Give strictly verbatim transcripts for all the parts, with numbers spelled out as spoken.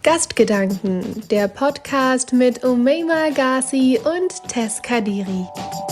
Gastgedanken, der Podcast mit Umeima Ghazi und Tess Kadiri.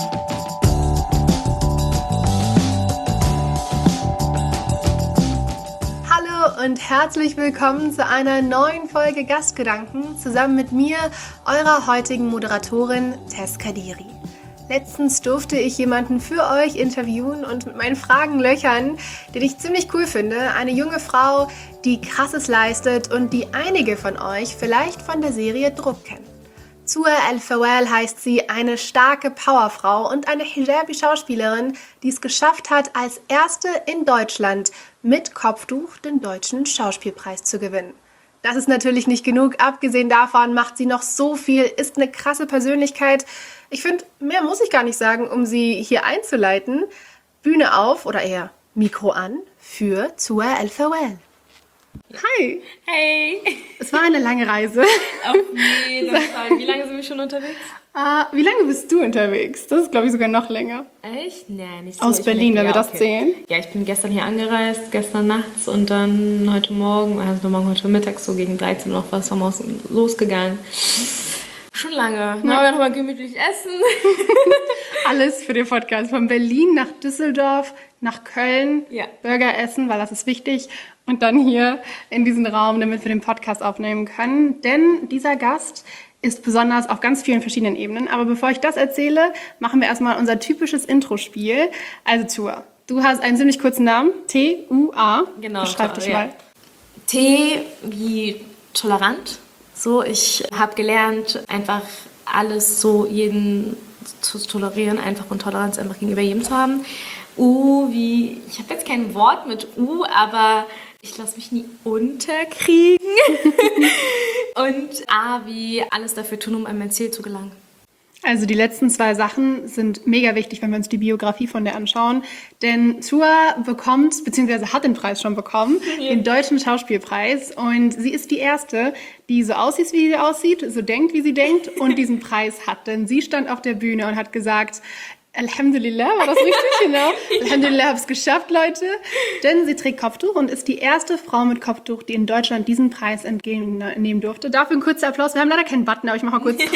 Hallo und herzlich willkommen zu einer neuen Folge Gastgedanken, zusammen mit mir, eurer heutigen Moderatorin Tess Kadiri. Letztens durfte ich jemanden für euch interviewen und mit meinen Fragen löchern, den ich ziemlich cool finde. Eine junge Frau, die Krasses leistet und die einige von euch vielleicht von der Serie Druck kennen. Zua El Fawel heißt sie, eine starke Powerfrau und eine Hijabi-Schauspielerin, die es geschafft hat, als erste in Deutschland mit Kopftuch den Deutschen Schauspielpreis zu gewinnen. Das ist natürlich nicht genug. Abgesehen davon macht sie noch so viel, ist eine krasse Persönlichkeit. Ich finde, mehr muss ich gar nicht sagen, um sie hier einzuleiten. Bühne auf, oder eher Mikro an, für Zua El Fawel. Hi! Hey! Es war eine lange Reise. Auf jeden Fall. Wie lange sind wir schon unterwegs? Uh, wie lange bist du unterwegs? Das ist, glaube ich, sogar noch länger. Echt? Nee, nicht so. Aus ich Berlin, wenn ja, wir das okay. zählen. Ja, ich bin gestern hier angereist, gestern nachts und dann heute Morgen, also morgen heute Mittag, so gegen dreizehn Uhr noch was vom Haus losgegangen. Schon lange. Ja. Na, wir noch mal gemütlich essen. Alles für den Podcast. Von Berlin nach Düsseldorf, nach Köln. Ja. Burger essen, weil das ist wichtig. Und dann hier in diesen Raum, damit wir den Podcast aufnehmen können. Denn dieser Gast ist besonders auf ganz vielen verschiedenen Ebenen. Aber bevor ich das erzähle, machen wir erstmal unser typisches Intro-Spiel. Also Zua, du hast einen ziemlich kurzen Namen. T U A. Genau. Beschreib dich ja. mal. T wie tolerant. So, ich habe gelernt, einfach alles so jeden zu tolerieren, einfach und Toleranz einfach gegenüber jedem zu haben. U wie, ich habe jetzt kein Wort mit U, aber ich lasse mich nie unterkriegen. Und A wie alles dafür tun, um an mein Ziel zu gelangen. Also die letzten zwei Sachen sind mega wichtig, wenn wir uns die Biografie von der anschauen. Denn Zua bekommt, beziehungsweise hat den Preis schon bekommen, ja. den Deutschen Schauspielpreis. Und sie ist die Erste, die so aussieht, wie sie aussieht, so denkt, wie sie denkt und diesen Preis hat. Denn sie stand auf der Bühne und hat gesagt, Alhamdulillah, war das richtig? Genau. Alhamdulillah, habe es geschafft, Leute. Denn sie trägt Kopftuch und ist die erste Frau mit Kopftuch, die in Deutschland diesen Preis entgegennehmen durfte. Dafür ein kurzer Applaus. Wir haben leider keinen Button, aber ich mache mal kurz.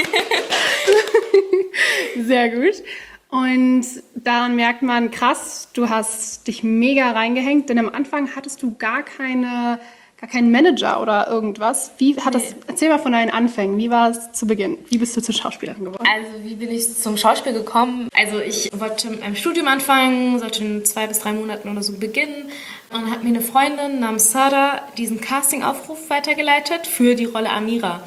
Sehr gut. Und daran merkt man, krass, du hast dich mega reingehängt, denn am Anfang hattest du gar keine, gar keinen Manager oder irgendwas. Wie hat das? Erzähl mal von deinen Anfängen. Wie war es zu Beginn? Wie bist du zur Schauspielerin geworden? Also wie bin ich zum Schauspiel gekommen? Also ich wollte mit einem Studium anfangen, sollte in zwei bis drei Monaten oder so beginnen. Und dann hat mir eine Freundin namens Sada diesen Casting-Aufruf weitergeleitet für die Rolle Amira.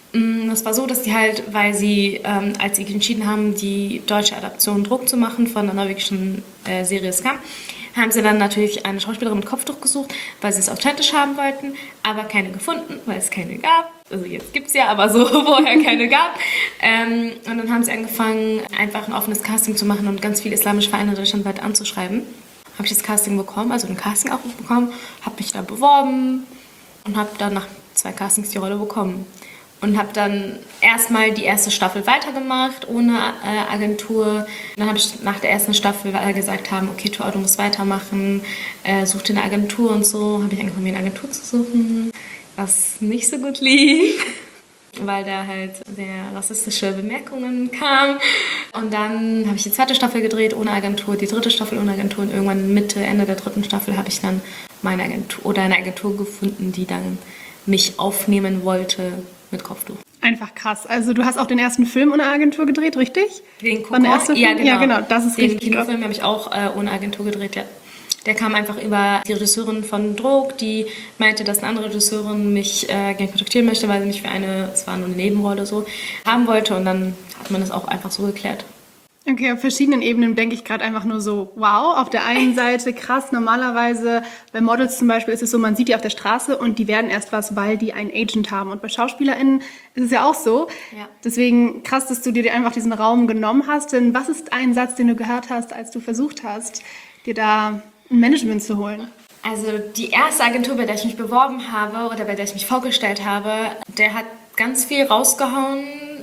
Das war so, dass die halt, weil sie, ähm, als sie entschieden haben, die deutsche Adaption Druck zu machen von der norwegischen äh, Serie Skam, haben sie dann natürlich eine Schauspielerin mit Kopftuch gesucht, weil sie es authentisch haben wollten, aber keine gefunden, weil es keine gab. Also jetzt gibt es ja, aber so vorher keine gab. Ähm, und dann haben sie angefangen, einfach ein offenes Casting zu machen und ganz viele islamische Vereine deutschlandweit anzuschreiben. Habe ich das Casting bekommen, also einen Casting-Aufruf bekommen, habe mich da beworben und habe dann nach zwei Castings die Rolle bekommen. Und habe dann erstmal die erste Staffel weitergemacht, ohne äh, Agentur. Dann habe ich nach der ersten Staffel, weil alle gesagt haben, okay, Tor, du musst weitermachen, äh, such dir eine Agentur und so, habe ich angefangen, mir eine Agentur zu suchen, was nicht so gut lief, weil da halt sehr rassistische Bemerkungen kamen. Und dann habe ich die zweite Staffel gedreht ohne Agentur, die dritte Staffel ohne Agentur und irgendwann Mitte, Ende der dritten Staffel habe ich dann meine Agentur oder eine Agentur gefunden, die dann mich aufnehmen wollte mit Kopftuch. Einfach krass. Also du hast auch den ersten Film ohne Agentur gedreht, richtig? Den Kokon? Ja, genau. ja, genau. Das ist den richtig. Den Kinofilm habe ich auch äh, ohne Agentur gedreht, ja. Der kam einfach über die Regisseurin von Druck, die meinte, dass eine andere Regisseurin mich äh, gerne kontaktieren möchte, weil sie mich für eine, es war nur eine Nebenrolle so, haben wollte und dann hat man das auch einfach so geklärt. Okay, auf verschiedenen Ebenen denke ich gerade einfach nur so, wow, auf der einen Seite krass, normalerweise bei Models zum Beispiel ist es so, man sieht die auf der Straße und die werden erst was, weil die einen Agent haben. Und bei SchauspielerInnen ist es ja auch so. Ja. Deswegen krass, dass du dir einfach diesen Raum genommen hast. Denn was ist ein Satz, den du gehört hast, als du versucht hast, dir da ein Management zu holen? Also die erste Agentur, bei der ich mich beworben habe oder bei der ich mich vorgestellt habe, der hat ganz viel rausgehauen,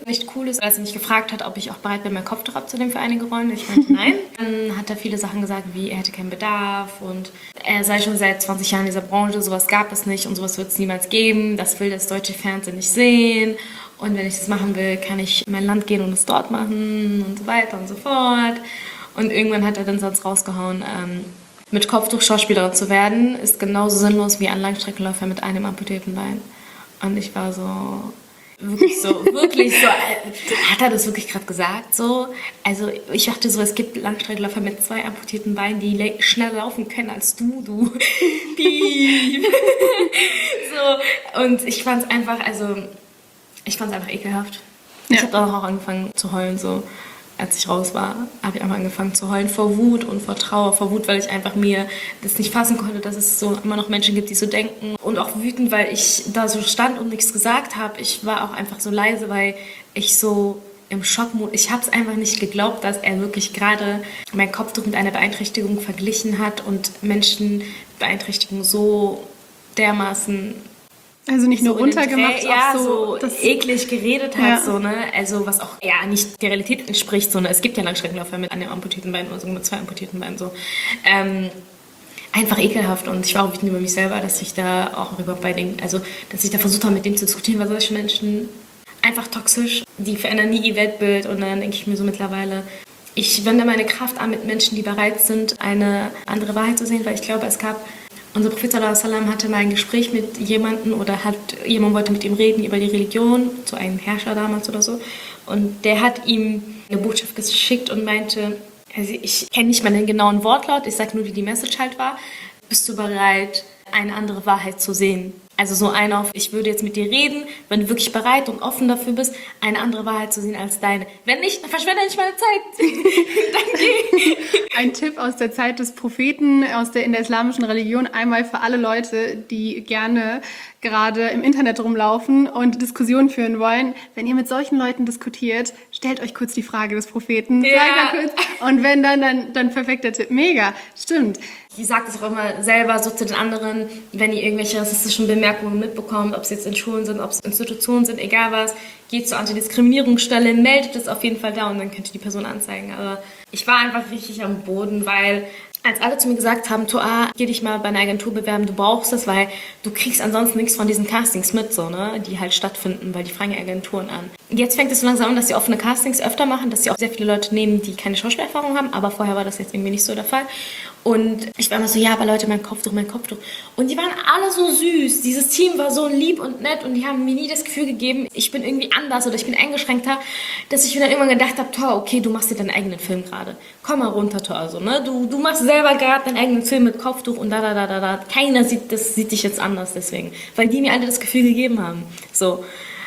nicht cool ist, als er mich gefragt hat, ob ich auch bereit bin, meinen Kopftuch abzunehmen für einige Rollen. Ich meinte nein. Dann hat er viele Sachen gesagt, wie er hätte keinen Bedarf und er sei schon seit zwanzig Jahren in dieser Branche, sowas gab es nicht und sowas wird es niemals geben. Das will das deutsche Fernsehen nicht sehen. Und wenn ich das machen will, kann ich in mein Land gehen und es dort machen und so weiter und so fort. Und irgendwann hat er dann sonst rausgehauen, ähm, mit Kopftuch Schauspielerin zu werden, ist genauso sinnlos wie ein Langstreckenläufer mit einem amputierten Bein. Und ich war so, wirklich so, wirklich so, hat er das wirklich gerade gesagt? So? Also ich dachte so, es gibt Langstreckenläufer mit zwei amputierten Beinen, die schneller laufen können als du, du. Piep. So, und ich fand es einfach, also, ich fand es einfach ekelhaft. Ja. Ich habe dann auch angefangen zu heulen, so. Als ich raus war, habe ich einfach angefangen zu heulen vor Wut und vor Trauer. Vor Wut, weil ich einfach mir das nicht fassen konnte, dass es so immer noch Menschen gibt, die so denken. Und auch wütend, weil ich da so stand und nichts gesagt habe. Ich war auch einfach so leise, weil ich so im Schockmodus, ich habe es einfach nicht geglaubt, dass er wirklich gerade mein Kopftuch mit einer Beeinträchtigung verglichen hat und Menschen mit Beeinträchtigung so dermaßen... Also nicht nur so runtergemacht, Trä- ja, auch so, so eklig geredet hat, ja. so, ne? Also was auch ja nicht der Realität entspricht, so, ne? Es gibt ja Langstreckenläufer mit einem amputierten Bein oder so mit zwei amputierten Beinen, so. Ähm, einfach ekelhaft und ich war auch wütend über mich selber, dass ich da auch überhaupt bei den, also dass ich da versucht habe, mit dem zu diskutieren, weil solche Menschen einfach toxisch, die verändern nie ihr Weltbild und dann denke ich mir so mittlerweile, ich wende meine Kraft an mit Menschen, die bereit sind, eine andere Wahrheit zu sehen, weil ich glaube, es gab unser Prophet sallallahu alaihi wasallam hatte mal ein Gespräch mit jemandem oder hat jemand wollte mit ihm reden über die Religion, zu einem Herrscher damals oder so. Und der hat ihm eine Botschaft geschickt und meinte, also ich kenne nicht mal den genauen Wortlaut, ich sage nur, wie die Message halt war. Bist du bereit, eine andere Wahrheit zu sehen? Also so ein auf, ich würde jetzt mit dir reden, wenn du wirklich bereit und offen dafür bist, eine andere Wahrheit zu sehen als deine. Wenn nicht, dann verschwende nicht meine Zeit. Dann geh. Ein Tipp aus der Zeit des Propheten, aus der in der islamischen Religion, einmal für alle Leute, die gerne gerade im Internet rumlaufen und Diskussionen führen wollen. Wenn ihr mit solchen Leuten diskutiert, stellt euch kurz die Frage des Propheten. Ja. Kurz, und wenn dann, dann, dann perfekter Tipp. Mega, stimmt. Ich sage das auch immer selber so zu den anderen, wenn ihr irgendwelche rassistischen Bemerkungen mitbekommt, ob es jetzt in Schulen sind, ob es Institutionen sind, egal was, geht zur Antidiskriminierungsstelle, meldet es auf jeden Fall da und dann könnt ihr die Person anzeigen. Aber ich war einfach richtig am Boden, weil als alle zu mir gesagt haben, Toa, geh dich mal bei einer Agentur bewerben, du brauchst das, weil du kriegst ansonsten nichts von diesen Castings mit, so, ne, die halt stattfinden, weil die fragen ja Agenturen an. Jetzt fängt es so langsam an, dass sie offene Castings öfter machen, dass sie auch sehr viele Leute nehmen, die keine Schauspielerfahrung haben, aber vorher war das jetzt irgendwie nicht so der Fall. Und ich war immer so, ja, aber Leute, mein Kopftuch, mein Kopftuch. Und die waren alle so süß. Dieses Team war so lieb und nett und die haben mir nie das Gefühl gegeben, ich bin irgendwie anders oder ich bin eingeschränkter, dass ich mir dann irgendwann gedacht habe, Tor, okay, du machst dir deinen eigenen Film gerade. Komm mal runter, Tor, also, ne? Du, du machst selber gerade deinen eigenen Film mit Kopftuch und da, da, da, da, da. Keiner sieht, das sieht dich jetzt anders deswegen. Weil die mir alle das Gefühl gegeben haben. So.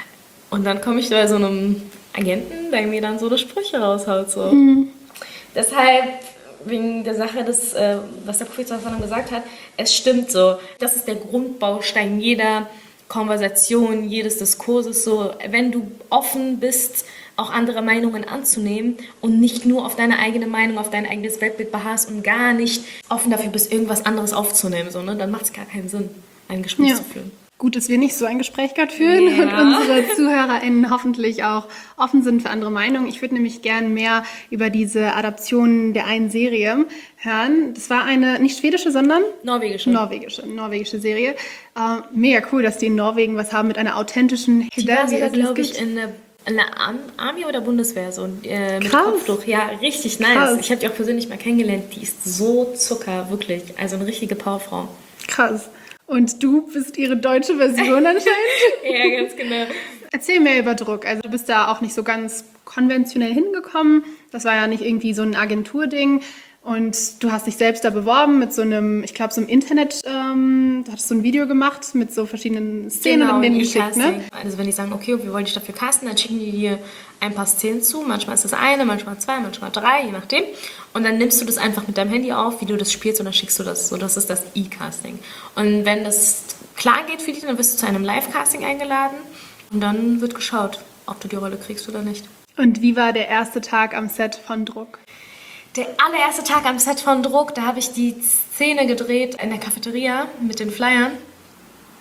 Und dann komme ich bei so einem Agenten, der mir dann so die Sprüche raushaut, so. Mhm. Deshalb, wegen der Sache, des, äh, was der Prophet gesagt hat, es stimmt so. Das ist der Grundbaustein jeder Konversation, jedes Diskurses. So, wenn du offen bist, auch andere Meinungen anzunehmen und nicht nur auf deine eigene Meinung, auf dein eigenes Weltbild beharrst und gar nicht offen dafür bist, irgendwas anderes aufzunehmen, so, ne? Dann macht es gar keinen Sinn, ein Gespräch ja. zu führen. Gut, dass wir nicht so ein Gespräch gerade führen ja. und unsere ZuhörerInnen hoffentlich auch offen sind für andere Meinungen. Ich würde nämlich gern mehr über diese Adaption der einen Serie hören. Das war eine, nicht schwedische, sondern? Norwegische. Norwegische, norwegische Serie. Äh, mega cool, dass die in Norwegen was haben mit einer authentischen Die war sogar, glaube ich, in der in der Army oder Bundeswehr, so äh, mit Krass. Kopftuch. Ja, richtig nice. Krass. Ich habe die auch persönlich mal kennengelernt. Die ist so Zucker, wirklich. Also eine richtige Powerfrau. Krass. Und du bist ihre deutsche Version anscheinend? Ja, ganz genau. Erzähl mir über Druck. Also du bist da auch nicht so ganz konventionell hingekommen. Das war ja nicht irgendwie so ein Agenturding. Und du hast dich selbst da beworben mit so einem, ich glaube, so einem Internet, ähm, du hattest so ein Video gemacht mit so verschiedenen Szenen genau, und denen geschickt, ne? Also wenn die sagen, okay, wir wollen dich dafür casten, dann schicken die dir ein paar Szenen zu. Manchmal ist das eine, manchmal zwei, manchmal drei, je nachdem. Und dann nimmst du das einfach mit deinem Handy auf, wie du das spielst und dann schickst du das. So, das ist das E-Casting. Und wenn das klar geht für dich, dann wirst du zu einem Live-Casting eingeladen und dann wird geschaut, ob du die Rolle kriegst oder nicht. Und wie war der erste Tag am Set von Druck? Der allererste Tag am Set von Druck, da habe ich die Szene gedreht in der Cafeteria mit den Flyern.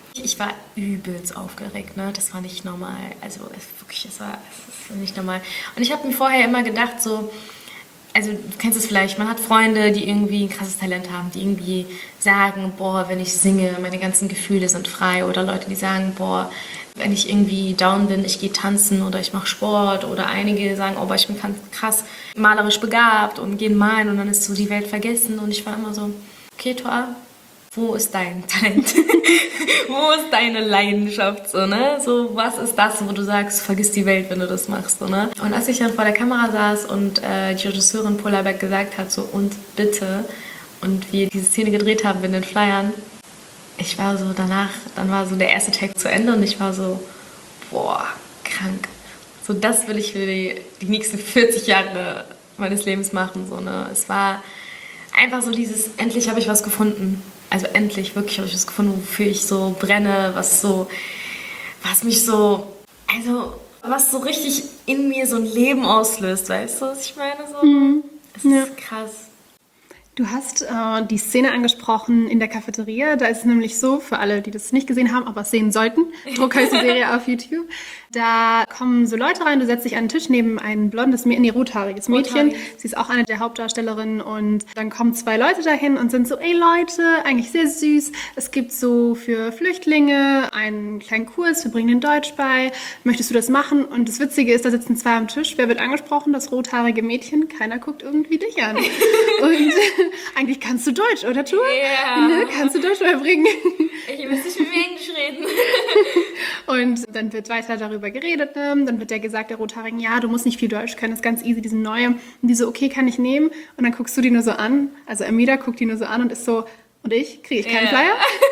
Ich war übelst aufgeregt, ne? Das war nicht normal. Also es, wirklich, es war es ist nicht normal. Und ich habe mir vorher immer gedacht, so, also du kennst es vielleicht, man hat Freunde, die irgendwie ein krasses Talent haben, die irgendwie sagen, boah, wenn ich singe, meine ganzen Gefühle sind frei. Oder Leute, die sagen, boah, wenn ich irgendwie down bin, ich gehe tanzen oder ich mache Sport. Oder einige sagen, oh, boah, ich bin krass malerisch begabt und gehen malen und dann ist so die Welt vergessen. Und ich war immer so, okay, Toa, wo ist dein Talent? Wo ist deine Leidenschaft? So, ne? So, was ist das, wo du sagst, vergiss die Welt, wenn du das machst? So, ne? Und als ich dann vor der Kamera saß und äh, die Regisseurin Paula Beck gesagt hat, so, und bitte, und wir diese Szene gedreht haben in den Flyern, ich war so danach, dann war so der erste Take zu Ende und ich war so, boah, krank. So, das will ich für die, die nächsten vierzig Jahre meines Lebens machen. So, ne? Es war einfach so dieses, endlich habe ich was gefunden. Also endlich, wirklich habe ich was gefunden, wofür ich so brenne, was so, was mich so, also was so richtig in mir so ein Leben auslöst, weißt du, was ich meine? So, mhm. Es ja. ist krass. Du hast äh, die Szene angesprochen in der Cafeteria. Da ist es nämlich so, für alle, die das nicht gesehen haben, aber es sehen sollten, Druck heißt die Serie auf YouTube. Da kommen so Leute rein, du setzt dich an den Tisch neben ein blondes, nee, rothaariges Mädchen. Rothaarig. Sie ist auch eine der Hauptdarstellerinnen und dann kommen zwei Leute dahin und sind so, ey Leute, eigentlich sehr süß. Es gibt so für Flüchtlinge einen kleinen Kurs, wir bringen den Deutsch bei. Möchtest du das machen? Und das Witzige ist, da sitzen zwei am Tisch. Wer wird angesprochen? Das rothaarige Mädchen. Keiner guckt irgendwie dich an. Und eigentlich kannst du Deutsch, oder Tour? Ja. Ne? Kannst du Deutsch beibringen? Ich muss nicht mit mir Englisch reden. Und dann wird weiter darüber geredet. Ne? Dann wird der gesagt, der Rothaarigen, ja, du musst nicht viel Deutsch können, das ist ganz easy, die sind neu. Und die so, okay, kann ich nehmen? Und dann guckst du die nur so an. Also Amida guckt die nur so an und ist so, und ich? Kriege ich keinen Ja.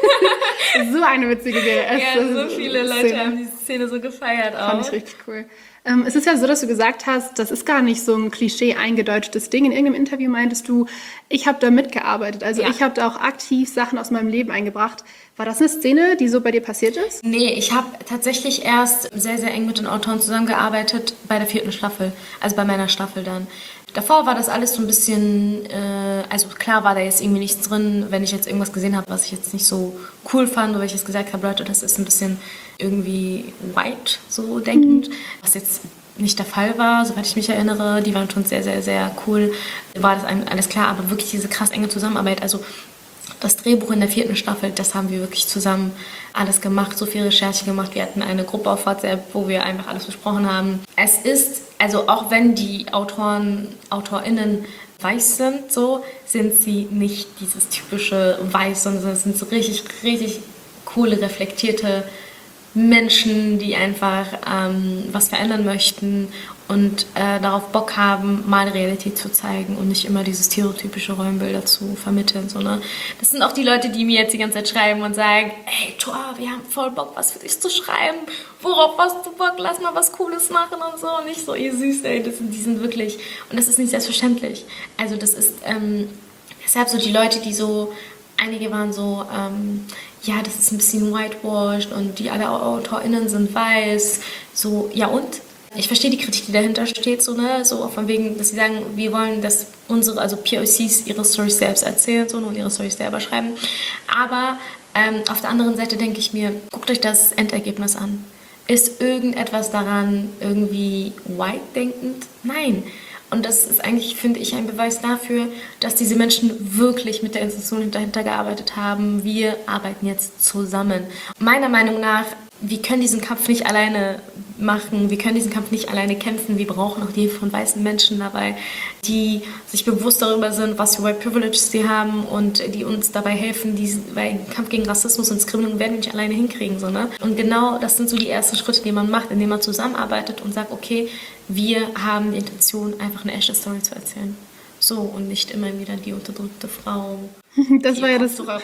Flyer? So eine witzige Serie. Ja, so viele Leute haben diese Szene so gefeiert auch. Fand ich richtig cool. Ähm, es ist ja so, dass du gesagt hast, das ist gar nicht so ein Klischee eingedeutschtes Ding. In irgendeinem Interview meintest du, ich habe da mitgearbeitet. Also Ja. ich habe da auch aktiv Sachen aus meinem Leben eingebracht. War das eine Szene, die so bei dir passiert ist? Nee, ich habe tatsächlich erst sehr, sehr eng mit den Autoren zusammengearbeitet bei der vierten Staffel, also bei meiner Staffel dann. Davor war das alles so ein bisschen, äh, also klar war da jetzt irgendwie nichts drin, wenn ich jetzt irgendwas gesehen habe, was ich jetzt nicht so cool fand, oder ich jetzt gesagt habe, Leute, das ist ein bisschen irgendwie white, so denkend, mhm. was jetzt nicht der Fall war, soweit ich mich erinnere. Die waren schon sehr, sehr, sehr cool, war das alles klar, aber wirklich diese krass enge Zusammenarbeit, also das Drehbuch in der vierten Staffel, das haben wir wirklich zusammen alles gemacht, so viel Recherche gemacht. Wir hatten eine Gruppe auf WhatsApp, wo wir einfach alles besprochen haben. Es ist, also auch wenn die Autoren, AutorInnen weiß sind, so, sind sie nicht dieses typische Weiß, sondern es sind so richtig, richtig coole, reflektierte Menschen, die einfach ähm, was verändern möchten und äh, darauf Bock haben, mal Realität zu zeigen und nicht immer diese stereotypische Rollenbilder zu vermitteln. So, ne? Das sind auch die Leute, die mir jetzt die ganze Zeit schreiben und sagen, hey Toa, wir haben voll Bock, was für dich zu schreiben. Worauf hast du Bock? Lass mal was Cooles machen und so. Und nicht so, ihr süß, ey, das sind, die sind wirklich... Und das ist nicht selbstverständlich. Also das ist ähm, deshalb so die Leute, die so... Einige waren so... Ähm, ja, das ist ein bisschen whitewashed und die alle AutorInnen sind weiß. So, ja und? Ich verstehe die Kritik, die dahinter steht, so, ne, so von wegen, dass sie sagen, wir wollen, dass unsere, also P O Cs ihre Storys selbst erzählen so, und ihre Storys selber schreiben. Aber ähm, auf der anderen Seite denke ich mir, guckt euch das Endergebnis an. Ist irgendetwas daran irgendwie white-denkend? Nein. Und das ist eigentlich, finde ich, ein Beweis dafür, dass diese Menschen wirklich mit der Institution dahinter gearbeitet haben. Wir arbeiten jetzt zusammen. Meiner Meinung nach, wir können diesen Kampf nicht alleine machen, wir können diesen Kampf nicht alleine kämpfen. Wir brauchen auch die Hilfe von weißen Menschen dabei, die sich bewusst darüber sind, was für White Privilege sie haben und die uns dabei helfen, diesen, weil den Kampf gegen Rassismus und Diskriminierung werden wir nicht alleine hinkriegen. So, ne? Und genau das sind so die ersten Schritte, die man macht, indem man zusammenarbeitet und sagt, okay, wir haben die Intention, einfach eine echte Story zu erzählen. So, und nicht immer wieder die unterdrückte Frau. Das war ja das. Und so.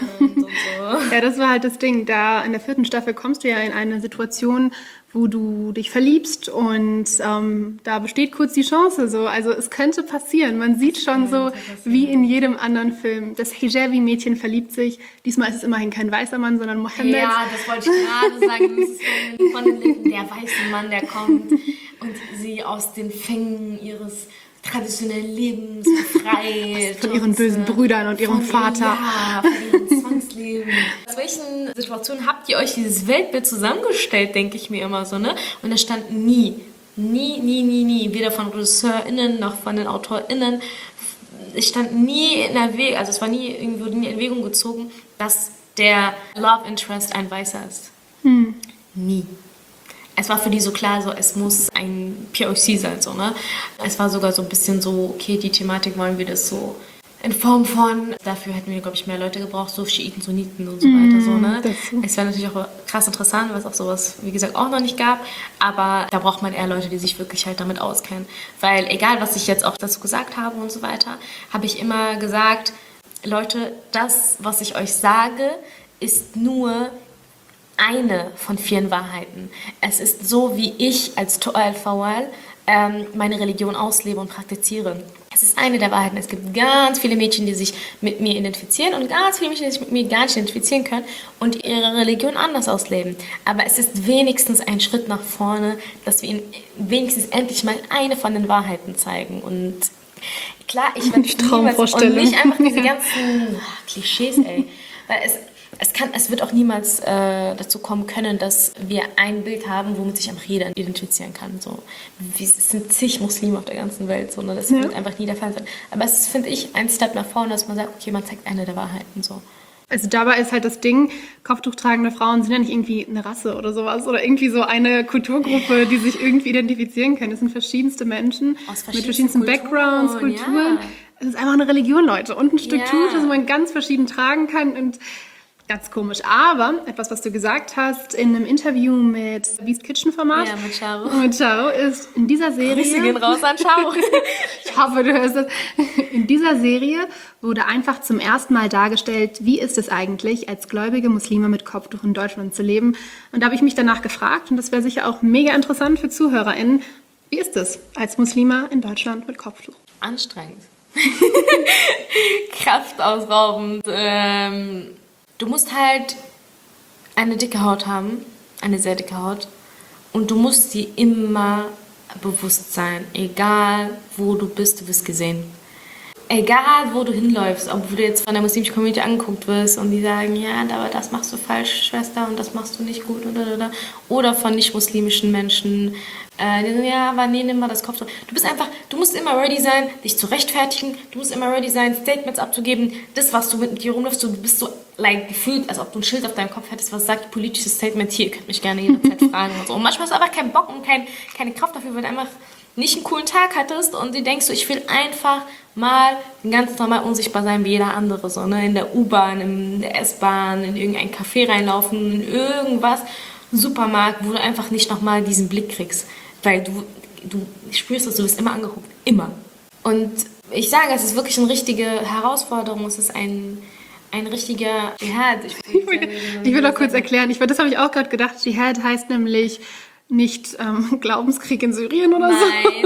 Ja, das war halt das Ding. Da in der vierten Staffel kommst du ja in eine Situation, wo du dich verliebst und ähm, da besteht kurz die Chance. So. Also es könnte passieren. Man sieht schon so, wie in jedem anderen Film. Das Hijabi-Mädchen verliebt sich. Diesmal ist es immerhin kein weißer Mann, sondern Mohammed. Ja, das wollte ich gerade sagen. Das ist von, von den Lippen der weiße Mann, der kommt und sie aus den Fängen ihres traditionellen Lebens befreit. Von ihren bösen Brüdern und ihrem von, Vater. Ja, von ihrem Zwangsleben. Das war welchen Situationen habt ihr euch dieses Weltbild zusammengestellt, denke ich mir immer so, ne? Und da stand nie, nie, nie, nie, nie, weder von RegisseurInnen noch von den AutorInnen, es stand nie in Erwägung, also es war nie irgendwo nie in Erwägung gezogen, dass der Love Interest ein Weißer ist. Hm. Nie. Es war für die so klar, so es muss ein P O C sein, so, ne? Es war sogar so ein bisschen so, okay, die Thematik wollen wir das so in Form von, dafür hätten wir, glaube ich, mehr Leute gebraucht, so Schiiten, Sunniten und so weiter, so, ne? Es wäre natürlich auch krass interessant, weil es auch sowas, wie gesagt, auch noch nicht gab, aber da braucht man eher Leute, die sich wirklich halt damit auskennen. Weil egal, was ich jetzt auch dazu gesagt habe und so weiter, habe ich immer gesagt, Leute, das, was ich euch sage, ist nur eine von vielen Wahrheiten. Es ist so, wie ich als Toal Fawal ähm, meine Religion auslebe und praktiziere. Es ist eine der Wahrheiten. Es gibt ganz viele Mädchen, die sich mit mir identifizieren und ganz viele Mädchen, die sich mit mir gar nicht identifizieren können und ihre Religion anders ausleben. Aber es ist wenigstens ein Schritt nach vorne, dass wir ihnen wenigstens endlich mal eine von den Wahrheiten zeigen. Und klar, ich werde niemals und nicht einfach diese ganzen ach, Klischees, ey. Weil es Es, kann, es wird auch niemals äh, dazu kommen können, dass wir ein Bild haben, womit sich einfach jeder identifizieren kann. So. Es sind zig Muslime auf der ganzen Welt, so, ne? Das ja. wird einfach nie der Fall sein. Aber es ist, finde ich, ein Step nach vorne, dass man sagt, okay, man zeigt eine der Wahrheiten. So. Also dabei ist halt das Ding, Kopftuchtragende Frauen sind ja nicht irgendwie eine Rasse oder sowas oder irgendwie so eine Kulturgruppe, die sich irgendwie identifizieren können. Es sind verschiedenste Menschen Aus mit verschiedensten Kulturen, Backgrounds, Kulturen. Ja. Es ist einfach eine Religion, Leute. Und ein Stück ja. Tuch, das man ganz verschieden tragen kann und ganz komisch. Aber etwas, was du gesagt hast in einem Interview mit Beast Kitchen Format. Ja, mit Charo. Mit Charo ist in dieser Serie. Grüße gehen raus an Charo. Ich hoffe, du hörst das. In dieser Serie wurde einfach zum ersten Mal dargestellt, wie ist es eigentlich, als gläubige Muslime mit Kopftuch in Deutschland zu leben. Und da habe ich mich danach gefragt, und das wäre sicher auch mega interessant für ZuhörerInnen, wie ist es als Muslima in Deutschland mit Kopftuch? Anstrengend. Kraftausraubend. Ähm Du musst halt eine dicke Haut haben, eine sehr dicke Haut, und du musst dir immer bewusst sein, egal wo du bist, du wirst gesehen. Egal wo du hinläufst, ob du jetzt von der muslimischen Community angeguckt wirst und die sagen, ja, aber das machst du falsch, Schwester, und das machst du nicht gut, oder, oder, oder von nicht-muslimischen Menschen, äh, die sagen, ja, aber nee, nimm mal das Kopftuch. Du bist einfach, du musst immer ready sein, dich zu rechtfertigen, du musst immer ready sein, Statements abzugeben, das, was du mit dir rumläufst, du bist so, like, gefühlt, als ob du ein Schild auf deinem Kopf hättest, was sagt, politisches Statement hier, ihr könnt mich gerne jederzeit fragen und so. Und manchmal hast du einfach keinen Bock und kein, keine Kraft dafür, weil du einfach nicht einen coolen Tag hattest und du denkst so, ich will einfach mal ganz normal unsichtbar sein wie jeder andere, so, ne? In der U-Bahn, in der S-Bahn, in irgendein Café reinlaufen, in irgendwas, Supermarkt, wo du einfach nicht nochmal diesen Blick kriegst, weil du, du spürst es, du wirst immer angeguckt, immer. Und ich sage, es ist wirklich eine richtige Herausforderung, es ist ein, ein richtiger Dschihad. Ich, ich will, ich will auch kurz erklären, ich, das habe ich auch gerade gedacht, Dschihad heißt nämlich nicht ähm, Glaubenskrieg in Syrien oder Nein. so.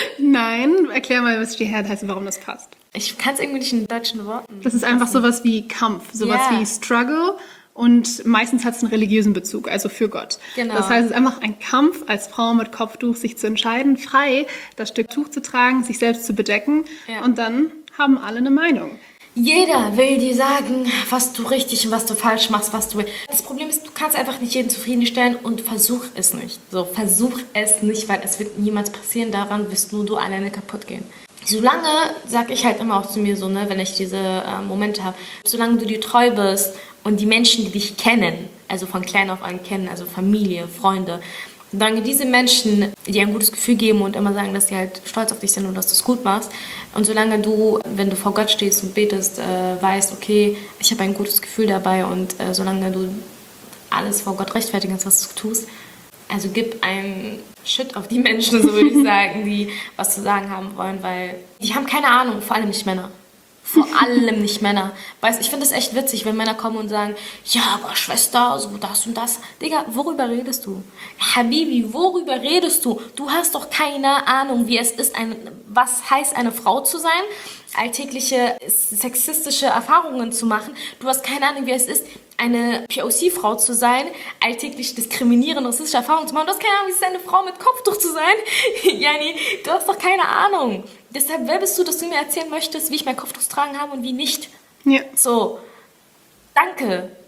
Nein. Erklär mal, was Dschihad heißt und warum das passt. Ich kann es irgendwie nicht in deutschen Worten. Das ist einfach sowas wie Kampf, sowas ja. wie Struggle, und meistens hat es einen religiösen Bezug, also für Gott. Genau. Das heißt, es ist einfach ein Kampf, als Frau mit Kopftuch sich zu entscheiden, frei das Stück Tuch zu tragen, sich selbst zu bedecken, ja. und dann haben alle eine Meinung. Jeder will dir sagen, was du richtig und was du falsch machst, was du willst. Das Problem ist, du kannst einfach nicht jeden zufriedenstellen, und versuch es nicht. So, versuch es nicht, weil es wird niemals passieren. Daran wirst nur du alleine kaputt gehen. Solange, sag ich halt immer auch zu mir so, ne, wenn ich diese äh, Momente habe, solange du dir treu bist und die Menschen, die dich kennen, also von klein auf an kennen, also Familie, Freunde, solange diese Menschen dir ein gutes Gefühl geben und immer sagen, dass sie halt stolz auf dich sind und dass du es gut machst, und solange du, wenn du vor Gott stehst und betest, äh, weißt, okay, ich habe ein gutes Gefühl dabei, und äh, solange du alles vor Gott rechtfertigen kannst, was du tust, also gib einen Shit auf die Menschen, so würde ich sagen, die was zu sagen haben wollen, weil die haben keine Ahnung, vor allem nicht Männer. Vor allem nicht Männer. Weißt, ich finde es echt witzig, wenn Männer kommen und sagen, ja, aber Schwester, so das und das. Digga, worüber redest du? Habibi, worüber redest du? Du hast doch keine Ahnung, wie es ist, ein, was heißt, eine Frau zu sein, alltägliche sexistische Erfahrungen zu machen. Du hast keine Ahnung, wie es ist, eine P O C-Frau zu sein, alltäglich diskriminierende rassistische Erfahrungen zu machen. Du hast keine Ahnung, wie es ist, eine Frau mit Kopftuch zu sein. Jani, du hast doch keine Ahnung. Deshalb, wer bist du, dass du mir erzählen möchtest, wie ich mein Kopftuch tragen habe und wie nicht? Ja. So, danke.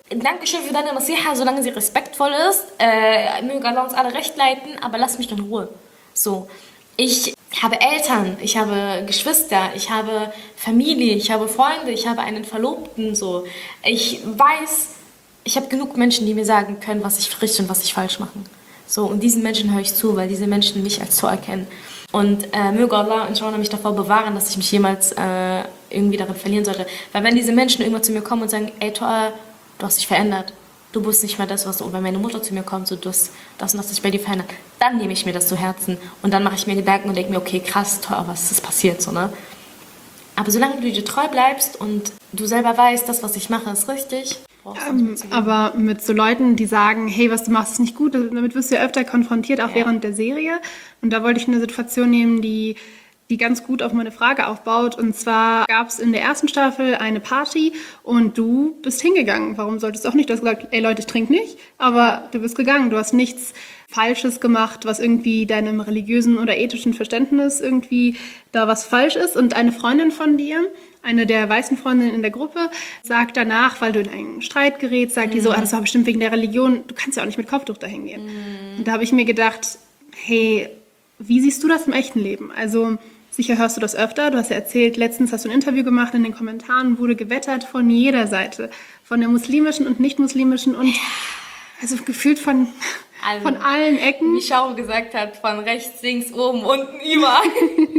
Dankeschön für deine Nasiha, solange sie respektvoll ist. Äh, möge Allah uns alle recht leiten, aber lass mich in Ruhe. So, ich habe Eltern, ich habe Geschwister, ich habe Familie, ich habe Freunde, ich habe einen Verlobten. So, ich weiß, ich habe genug Menschen, die mir sagen können, was ich richtig und was ich falsch mache. So, und diesen Menschen höre ich zu, weil diese Menschen mich als Tor erkennen. Und äh, möge Allah inshallah mich davor bewahren, dass ich mich jemals äh, irgendwie darin verlieren sollte. Weil wenn diese Menschen irgendwann zu mir kommen und sagen, ey Tor, du hast dich verändert, du bist nicht mehr das, was du, und wenn meine Mutter zu mir kommt, so du hast das und das sich bei dir verändert, dann nehme ich mir das zu Herzen und dann mache ich mir Gedanken und denke mir, okay, krass, Tor, was ist passiert, so, ne? Aber solange du dir treu bleibst und du selber weißt, das, was ich mache, ist richtig, Ähm, aber mit so Leuten, die sagen, hey, was du machst, ist nicht gut, damit wirst du ja öfter konfrontiert, auch ja. während der Serie. Und da wollte ich eine Situation nehmen, die, die ganz gut auf meine Frage aufbaut. Und zwar gab es in der ersten Staffel eine Party und du bist hingegangen. Warum solltest du auch nicht? Du hast gesagt, ey Leute, ich trinke nicht, aber du bist gegangen. Du hast nichts Falsches gemacht, was irgendwie deinem religiösen oder ethischen Verständnis irgendwie da was falsch ist. Und eine Freundin von dir, eine der weißen Freundinnen in der Gruppe, sagt danach, weil du in einen Streit gerätst, sagt mhm. die so, ah, das war bestimmt wegen der Religion, du kannst ja auch nicht mit Kopftuch dahin gehen. Mhm. Und da habe ich mir gedacht, hey, wie siehst du das im echten Leben? Also sicher hörst du das öfter, du hast ja erzählt, letztens hast du ein Interview gemacht, in den Kommentaren wurde gewettert von jeder Seite, von der muslimischen und nicht-muslimischen und also gefühlt von... Also, von allen Ecken. Wie Schau gesagt hat, von rechts, links, oben, unten, überall.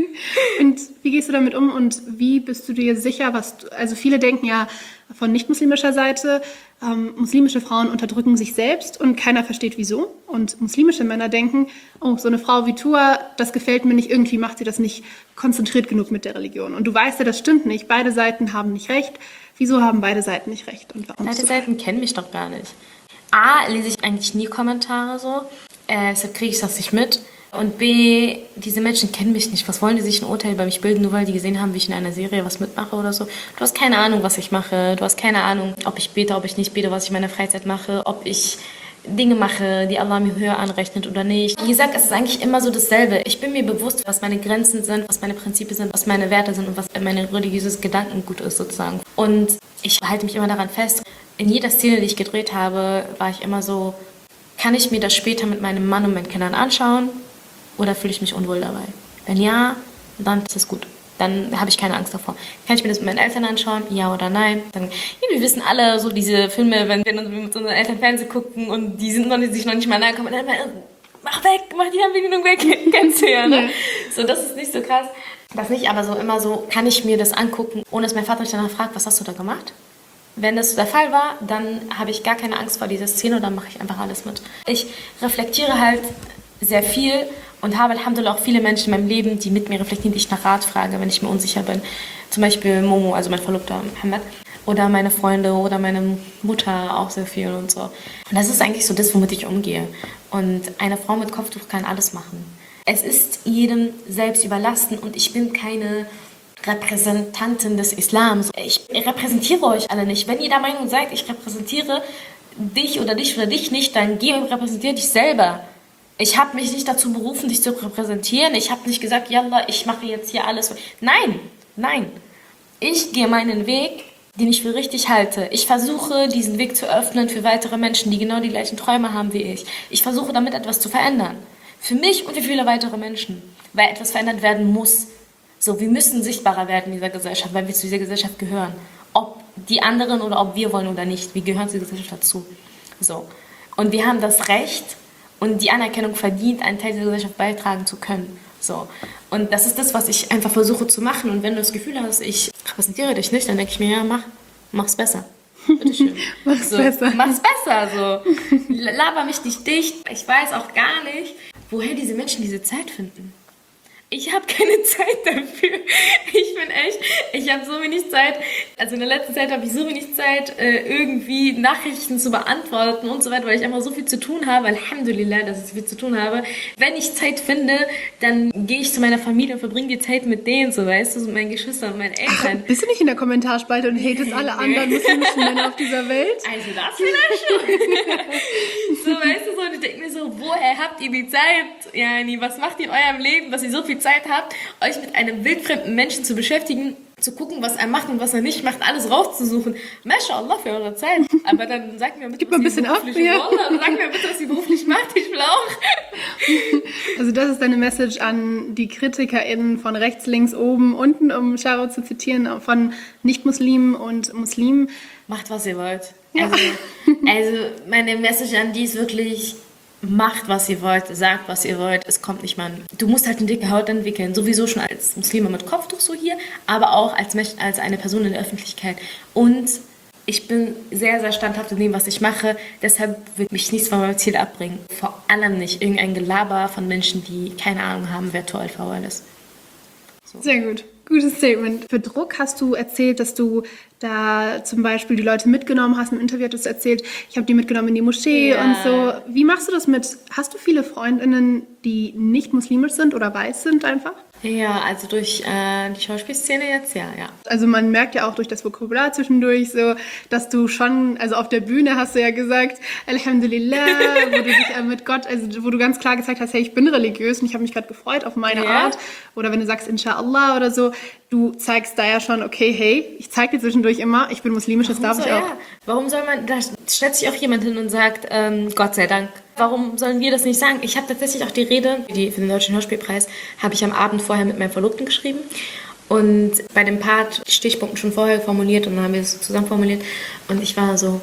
Und wie gehst du damit um und wie bist du dir sicher, was du, also viele denken ja von nicht-muslimischer Seite, ähm, muslimische Frauen unterdrücken sich selbst und keiner versteht wieso. Und muslimische Männer denken, oh, so eine Frau wie Tua, das gefällt mir nicht, irgendwie macht sie das nicht konzentriert genug mit der Religion. Und du weißt ja, das stimmt nicht, beide Seiten haben nicht recht. Wieso haben beide Seiten nicht recht? Und warum beide so? Seiten kennen mich doch gar nicht. A, lese ich eigentlich nie Kommentare so, äh, deshalb kriege ich das nicht mit. Und B, diese Menschen kennen mich nicht. Was wollen die sich ein Urteil über mich bilden, nur weil die gesehen haben, wie ich in einer Serie was mitmache oder so? Du hast keine Ahnung, was ich mache. Du hast keine Ahnung, ob ich bete, ob ich nicht bete, was ich in meiner Freizeit mache, ob ich Dinge mache, die Allah mir höher anrechnet oder nicht. Wie gesagt, es ist eigentlich immer so dasselbe. Ich bin mir bewusst, was meine Grenzen sind, was meine Prinzipien sind, was meine Werte sind und was mein religiöses Gedankengut ist sozusagen. Und ich halte mich immer daran fest. In jeder Szene, die ich gedreht habe, war ich immer so, kann ich mir das später mit meinem Mann und meinen Kindern anschauen oder fühle ich mich unwohl dabei? Wenn ja, dann ist es gut. Dann habe ich keine Angst davor. Kann ich mir das mit meinen Eltern anschauen? Ja oder nein? Dann, ja, wir wissen alle so diese Filme, wenn wir mit unseren Eltern Fernsehen gucken und die sind noch, sich noch nicht mal nahe kommen, dann mach weg, mach die Anbindung weg, kennst du ja, ne? So, das ist nicht so krass. Das nicht, aber so immer so, kann ich mir das angucken, ohne dass mein Vater mich danach fragt, was hast du da gemacht? Wenn das der Fall war, dann habe ich gar keine Angst vor dieser Szene und dann mache ich einfach alles mit. Ich reflektiere halt sehr viel und habe alhamdulillah auch viele Menschen in meinem Leben, die mit mir reflektieren, die ich nach Rat frage, wenn ich mir unsicher bin. Zum Beispiel Momo, also mein Verlobter Mohammed, oder meine Freunde oder meine Mutter auch sehr viel und so. Und das ist eigentlich so das, womit ich umgehe. Und eine Frau mit Kopftuch kann alles machen. Es ist jedem selbst überlassen und ich bin keine Repräsentantin des Islams. Ich repräsentiere euch alle nicht. Wenn ihr der Meinung seid, ich repräsentiere dich oder dich oder dich nicht, dann geh und repräsentiere dich selber. Ich habe mich nicht dazu berufen, dich zu repräsentieren. Ich habe nicht gesagt, Yallah, ich mache jetzt hier alles. Nein, nein. Ich gehe meinen Weg, den ich für richtig halte. Ich versuche, diesen Weg zu öffnen für weitere Menschen, die genau die gleichen Träume haben wie ich. Ich versuche, damit etwas zu verändern. Für mich und für viele weitere Menschen. Weil etwas verändert werden muss. So, wir müssen sichtbarer werden in dieser Gesellschaft, weil wir zu dieser Gesellschaft gehören. Ob die anderen oder ob wir wollen oder nicht, wir gehören zu dieser Gesellschaft dazu. So. Und wir haben das Recht und die Anerkennung verdient, einen Teil dieser Gesellschaft beitragen zu können. So. Und das ist das, was ich einfach versuche zu machen. Und wenn du das Gefühl hast, ich repräsentiere dich nicht, dann denke ich mir, ja, mach, mach's besser. Bitteschön. mach's so, besser. Mach's besser, so. Laber mich nicht dicht. Ich weiß auch gar nicht, woher diese Menschen diese Zeit finden. Ich habe keine Zeit dafür. Ich bin echt, ich habe so wenig Zeit, also in der letzten Zeit habe ich so wenig Zeit, irgendwie Nachrichten zu beantworten und so weiter, weil ich einfach so viel zu tun habe. Alhamdulillah, dass ich so viel zu tun habe. Wenn ich Zeit finde, dann gehe ich zu meiner Familie und verbringe die Zeit mit denen, so weißt du, mit meinen Geschwistern und meinen Eltern. Ach, bist du nicht in der Kommentarspalte und hatest alle anderen muslimischen Männer auf dieser Welt? Also das vielleicht schon. So, weißt du, so, und ich denke mir mir so, woher habt ihr die Zeit? Yani, was macht ihr in eurem Leben, dass ihr so viel Zeit habt, euch mit einem wildfremden Menschen zu beschäftigen, zu gucken, was er macht und was er nicht macht, alles rauszusuchen. MashaAllah für eure Zeit. Aber dann sagt mir bitte, Gib mal ein bisschen ab, ja. Sag mir bitte, was ihr beruflich macht. Ich will auch. Also das ist deine Message an die KritikerInnen von rechts, links, oben, unten, um Sharo zu zitieren, von Nicht-Muslimen und Muslimen. Macht, was ihr wollt. Also, also meine Message an die ist wirklich, macht, was ihr wollt, sagt, was ihr wollt, es kommt nicht mal an. Du musst halt eine dicke Haut entwickeln, sowieso schon als Muslime mit Kopftuch so hier, aber auch als, als eine Person in der Öffentlichkeit. Und ich bin sehr, sehr standhaft in dem, was ich mache, deshalb wird mich nichts von meinem Ziel abbringen. Vor allem nicht irgendein Gelaber von Menschen, die keine Ahnung haben, wer Tor V L ist. So. Sehr gut. Gutes Statement. Für Druck hast du erzählt, dass du da zum Beispiel die Leute mitgenommen hast. Im Interview hattest du erzählt, ich habe die mitgenommen in die Moschee ja. und so. Wie machst du das mit? Hast du viele Freundinnen, die nicht muslimisch sind oder weiß sind einfach? Ja, also durch äh, die Schauspielszene jetzt, ja, ja. Also man merkt ja auch durch das Vokabular zwischendurch so, dass du schon, also auf der Bühne hast du ja gesagt, Alhamdulillah, wo du dich äh, mit Gott, also wo du ganz klar gezeigt hast, hey, ich bin religiös und ich habe mich gerade gefreut auf meine ja. Art. Oder wenn du sagst, Inshallah oder so, du zeigst da ja schon, okay, hey, ich zeige dir zwischendurch immer, ich bin muslimisch, das darf so, ich auch. Ja. Warum soll man, da stellt sich auch jemand hin und sagt, ähm, Gott sei Dank. Warum sollen wir das nicht sagen? Ich habe tatsächlich auch die Rede, die für den Deutschen Hörspielpreis, habe ich am Abend vorher mit meinem Verlobten geschrieben. Und bei dem Part die Stichpunkte schon vorher formuliert und dann haben wir es zusammen formuliert. Und ich war so,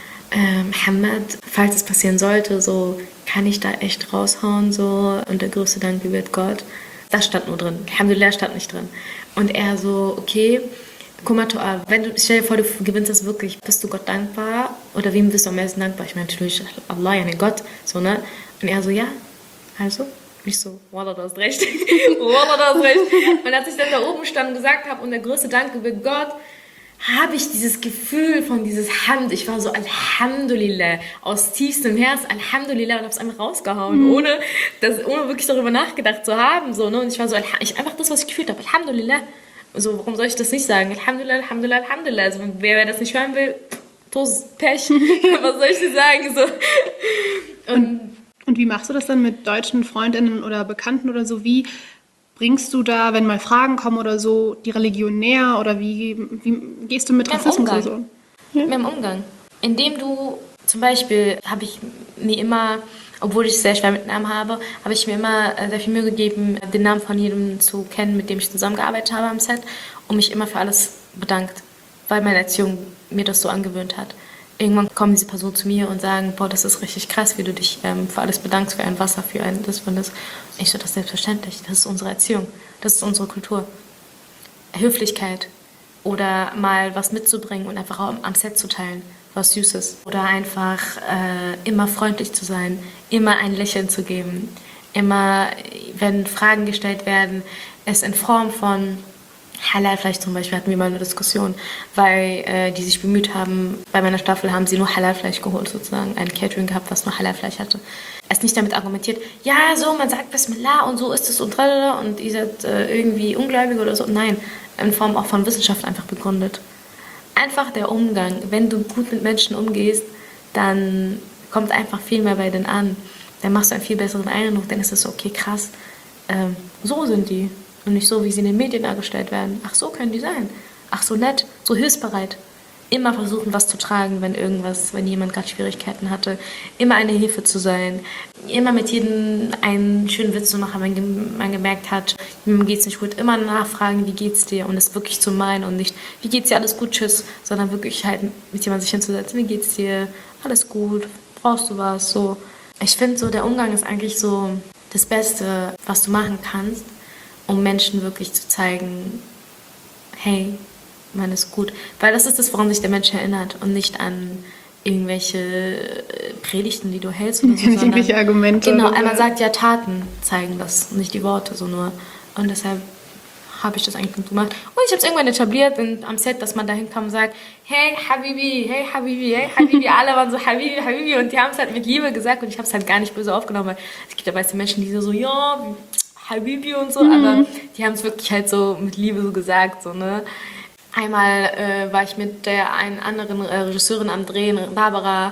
äh, Mohammed, falls es passieren sollte, so kann ich da echt raushauen, so, und der größte Dank gebührt Gott. Das stand nur drin. Alhamdulillah stand nicht drin. Und er so, okay, guck mal, Toa, wenn du, stell dir vor, du gewinnst das wirklich, bist du Gott dankbar? Oder wem bist du am meisten dankbar? Ich meine natürlich Allah, ja, Gott, so, ne? Und er so, ja, also? Ich so, Wallah, du hast recht. Wallah, du hast recht. Und als ich dann da oben stand und gesagt habe, und der größte Dank gebührt Gott, habe ich dieses Gefühl von dieses Hamd, ich war so Alhamdulillah, aus tiefstem Herz, Alhamdulillah, und habe es einfach rausgehauen, mhm. ohne, das, ohne wirklich darüber nachgedacht zu haben, so, ne? Und ich war so, ich, einfach das, was ich gefühlt habe, Alhamdulillah. So, warum soll ich das nicht sagen? Alhamdulillah, Alhamdulillah, Alhamdulillah. Also, wer das nicht hören will, Tos, Pech. Was soll ich dir sagen? So. Und, und, und wie machst du das dann mit deutschen Freundinnen oder Bekannten oder so? Wie bringst du da, wenn mal Fragen kommen oder so, die Religion näher? Oder wie, wie gehst du mit Rassismus oder so? Ja? Mit dem Umgang. Indem du, zum Beispiel, habe ich mir immer, obwohl ich es sehr schwer mit Namen habe, habe ich mir immer sehr viel Mühe gegeben, den Namen von jedem zu kennen, mit dem ich zusammengearbeitet habe am Set, und mich immer für alles bedankt, weil meine Erziehung mir das so angewöhnt hat. Irgendwann kommen diese Personen zu mir und sagen, boah, das ist richtig krass, wie du dich ähm, für alles bedankst, für ein Wasser, für ein das, für das. Ich so, das ist selbstverständlich, das ist unsere Erziehung, das ist unsere Kultur. Höflichkeit oder mal was mitzubringen und einfach am, am Set zu teilen, was Süßes. Oder einfach äh, immer freundlich zu sein, immer ein Lächeln zu geben, immer, wenn Fragen gestellt werden, es in Form von Halalfleisch zum Beispiel, hatten wir mal eine Diskussion, weil äh, die sich bemüht haben, bei meiner Staffel haben sie nur Halalfleisch geholt sozusagen, ein Catering gehabt, was nur Halalfleisch hatte. Es nicht damit argumentiert, ja, so, man sagt Bismillah und so ist es und tralala und ihr seid äh, irgendwie ungläubig oder so. Nein, in Form auch von Wissenschaft einfach begründet. Einfach der Umgang, wenn du gut mit Menschen umgehst, dann kommt einfach viel mehr bei denen an. Dann machst du einen viel besseren Eindruck, dann ist es so, okay, krass, ähm, so sind die. Und nicht so, wie sie in den Medien dargestellt werden. Ach, so können die sein. Ach, so nett, so hilfsbereit. Immer versuchen, was zu tragen, wenn irgendwas, wenn jemand gerade Schwierigkeiten hatte. Immer eine Hilfe zu sein. Immer mit jedem einen schönen Witz zu machen, wenn man gemerkt hat, mir geht's nicht gut. Immer nachfragen, wie geht's dir? Und es wirklich zu meinen und nicht, wie geht's dir, alles gut, tschüss. Sondern wirklich halt mit jemandem sich hinzusetzen, wie geht's dir, alles gut, brauchst du was, so. Ich finde so, der Umgang ist eigentlich so das Beste, was du machen kannst, um Menschen wirklich zu zeigen, hey, man ist gut. Weil das ist das, woran sich der Mensch erinnert und nicht an irgendwelche Predigten, die du hältst oder so. Nicht irgendwelche Argumente. Genau, einmal sagt ja, Taten zeigen das, nicht die Worte so nur. Und deshalb habe ich das eigentlich gut gemacht. Und ich habe es irgendwann etabliert in, am Set, dass man dahin kam und sagt, hey Habibi, hey Habibi, hey Habibi. Alle waren so Habibi, Habibi. Und die haben es halt mit Liebe gesagt und ich habe es halt gar nicht böse aufgenommen, weil es gibt ja meiste Menschen, die so, so ja, Habibi und so, mhm. aber die haben es wirklich halt so mit Liebe so gesagt, so, ne. Einmal äh, war ich mit der einen anderen äh, Regisseurin am Drehen, Barbara,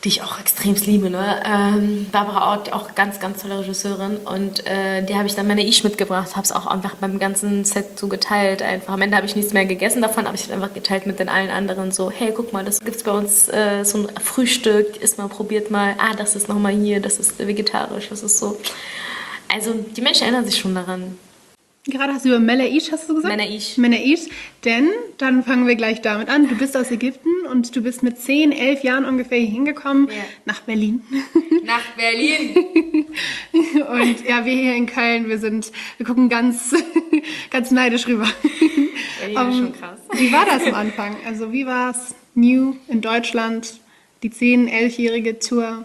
die ich auch extrem liebe, ne? Ähm, Barbara Ott, auch ganz, ganz tolle Regisseurin. Und äh, die habe ich dann meine Ish mitgebracht, habe es auch einfach beim ganzen Set so geteilt. Einfach. Am Ende habe ich nichts mehr gegessen davon, aber ich habe einfach geteilt mit den allen anderen so, hey, guck mal, das gibt's bei uns äh, so ein Frühstück, isst mal, probiert mal. Ah, das ist nochmal hier, das ist vegetarisch, das ist so. Also die Menschen erinnern sich schon daran. Gerade hast du über Menaish, hast du gesagt? Menaish. Menaish, denn dann fangen wir gleich damit an. Du bist aus Ägypten und du bist mit zehn, elf Jahren ungefähr hier hingekommen, Ja. nach Berlin. Nach Berlin. Und ja, wir hier in Köln, wir sind, wir gucken ganz, ganz neidisch rüber. Berlin ist schon krass. Wie war das am Anfang? Also wie war es new in Deutschland, die zehn-, elfjährige Tour?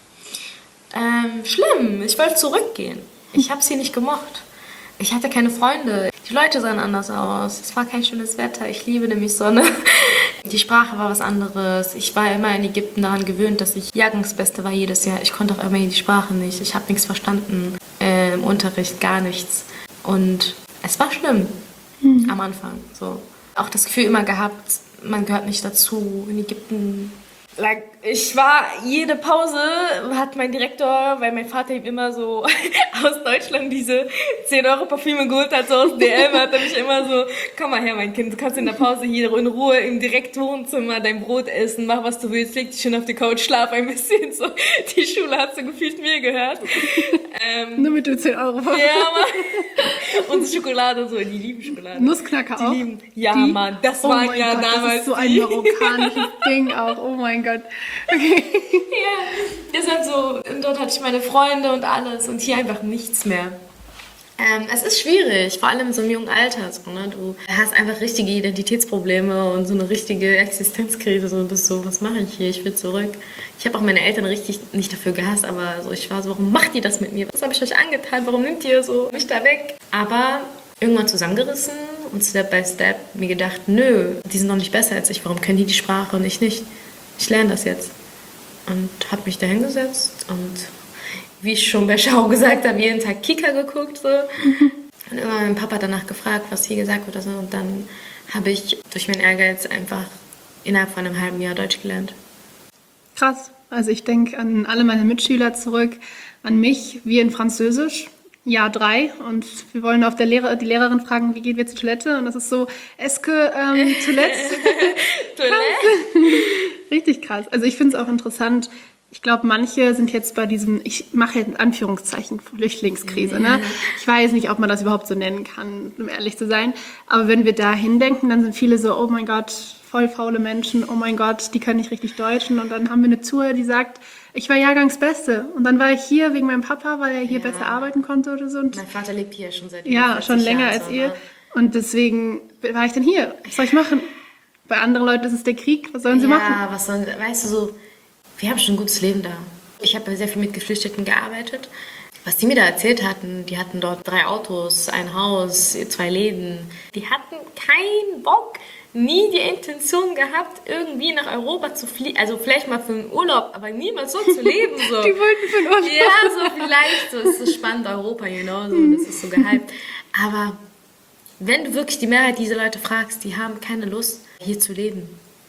Ähm, schlimm. Ich wollte zurückgehen. Ich habe sie nicht gemocht. Ich hatte keine Freunde. Die Leute sahen anders aus. Es war kein schönes Wetter. Ich liebe nämlich Sonne. Die Sprache war was anderes. Ich war immer in Ägypten daran gewöhnt, dass ich Jahrgangsbeste war jedes Jahr. Ich konnte auch immer die Sprache nicht. Ich habe nichts verstanden. Äh, Im Unterricht gar nichts. Und es war schlimm mhm. am Anfang. So. Auch das Gefühl immer gehabt, man gehört nicht dazu. In Ägypten... Like, ich war, jede Pause hat mein Direktor, weil mein Vater ihm immer so aus Deutschland diese zehn Euro Parfüme geholt hat, so aus D M, hat er mich immer so, komm mal her, mein Kind, du kannst in der Pause hier in Ruhe im Direktwohnzimmer dein Brot essen, mach was du willst, leg dich schön auf die Couch, schlaf ein bisschen, so. Die Schule hat so gefühlt mir gehört. Ähm, Nur mit den zehn Euro. Ja, Mann. Und Schokolade, so, die lieben Schokolade. Nussknacker die auch? Lieben, ja, die? Mann, das oh waren ja Gott, damals das ist so ein marokkanisches Ding auch, oh mein Gott. Okay. Ja, deshalb so, und dort hatte ich meine Freunde und alles und hier einfach nichts mehr. Ähm, es ist schwierig, vor allem in so einem jungen Alter. So, ne? Du hast einfach richtige Identitätsprobleme und so eine richtige Existenzkrise. So, du bist so, was mache ich hier? Ich will zurück. Ich habe auch meine Eltern richtig nicht dafür gehasst, aber so, ich war so, warum macht ihr das mit mir? Was habe ich euch angetan? Warum nimmt ihr so mich da weg? Aber irgendwann zusammengerissen und Step by Step mir gedacht, nö, die sind noch nicht besser als ich. Warum können die die Sprache und ich nicht? Ich lerne das jetzt. Und habe mich da hingesetzt und wie ich schon bei Schau gesagt habe, jeden Tag Kika geguckt. So. Und irgendwann mein Papa danach gefragt, was hier gesagt wird. Also, und dann habe ich durch meinen Ehrgeiz einfach innerhalb von einem halben Jahr Deutsch gelernt. Krass. Also ich denke an alle meine Mitschüler zurück, an mich, wir in Französisch. Jahr drei und wir wollen auf der Lehrer, die Lehrerin fragen, wie geht wir zur Toilette? Und das ist so, est-ce que ähm, Toilette? Toilette? Richtig krass. Also ich finde es auch interessant. Ich glaube, manche sind jetzt bei diesem, ich mache jetzt in Anführungszeichen Flüchtlingskrise. Ne? Ich weiß nicht, ob man das überhaupt so nennen kann, um ehrlich zu sein. Aber wenn wir da hindenken, dann sind viele so, oh mein Gott, voll faule Menschen, oh mein Gott, die können nicht richtig Deutschen. Und dann haben wir eine Tour, die sagt, ich war Jahrgangsbeste. Und dann war ich hier wegen meinem Papa, weil er hier Ja. besser arbeiten konnte oder so. Und Mein Vater lebt hier schon seit ja, vierzig schon länger Jahren, als so, ihr. ne? Und deswegen war ich dann hier. Was soll ich machen? Bei anderen Leuten ist es der Krieg. Was sollen sie ja, machen? was sollen, weißt du, so, wir haben schon ein gutes Leben da. Ich habe sehr viel mit Geflüchteten gearbeitet. Was die mir da erzählt hatten, die hatten dort drei Autos, ein Haus, zwei Läden. Die hatten keinen Bock, nie die Intention gehabt, irgendwie nach Europa zu fliegen. Also vielleicht mal für einen Urlaub, aber niemals so zu leben. So. Die wollten für den Urlaub. Ja, so vielleicht. So, es ist spannend, Europa, you know, so, das ist so gehypt. Aber wenn du wirklich die Mehrheit dieser Leute fragst, die haben keine Lust, hier zu leben.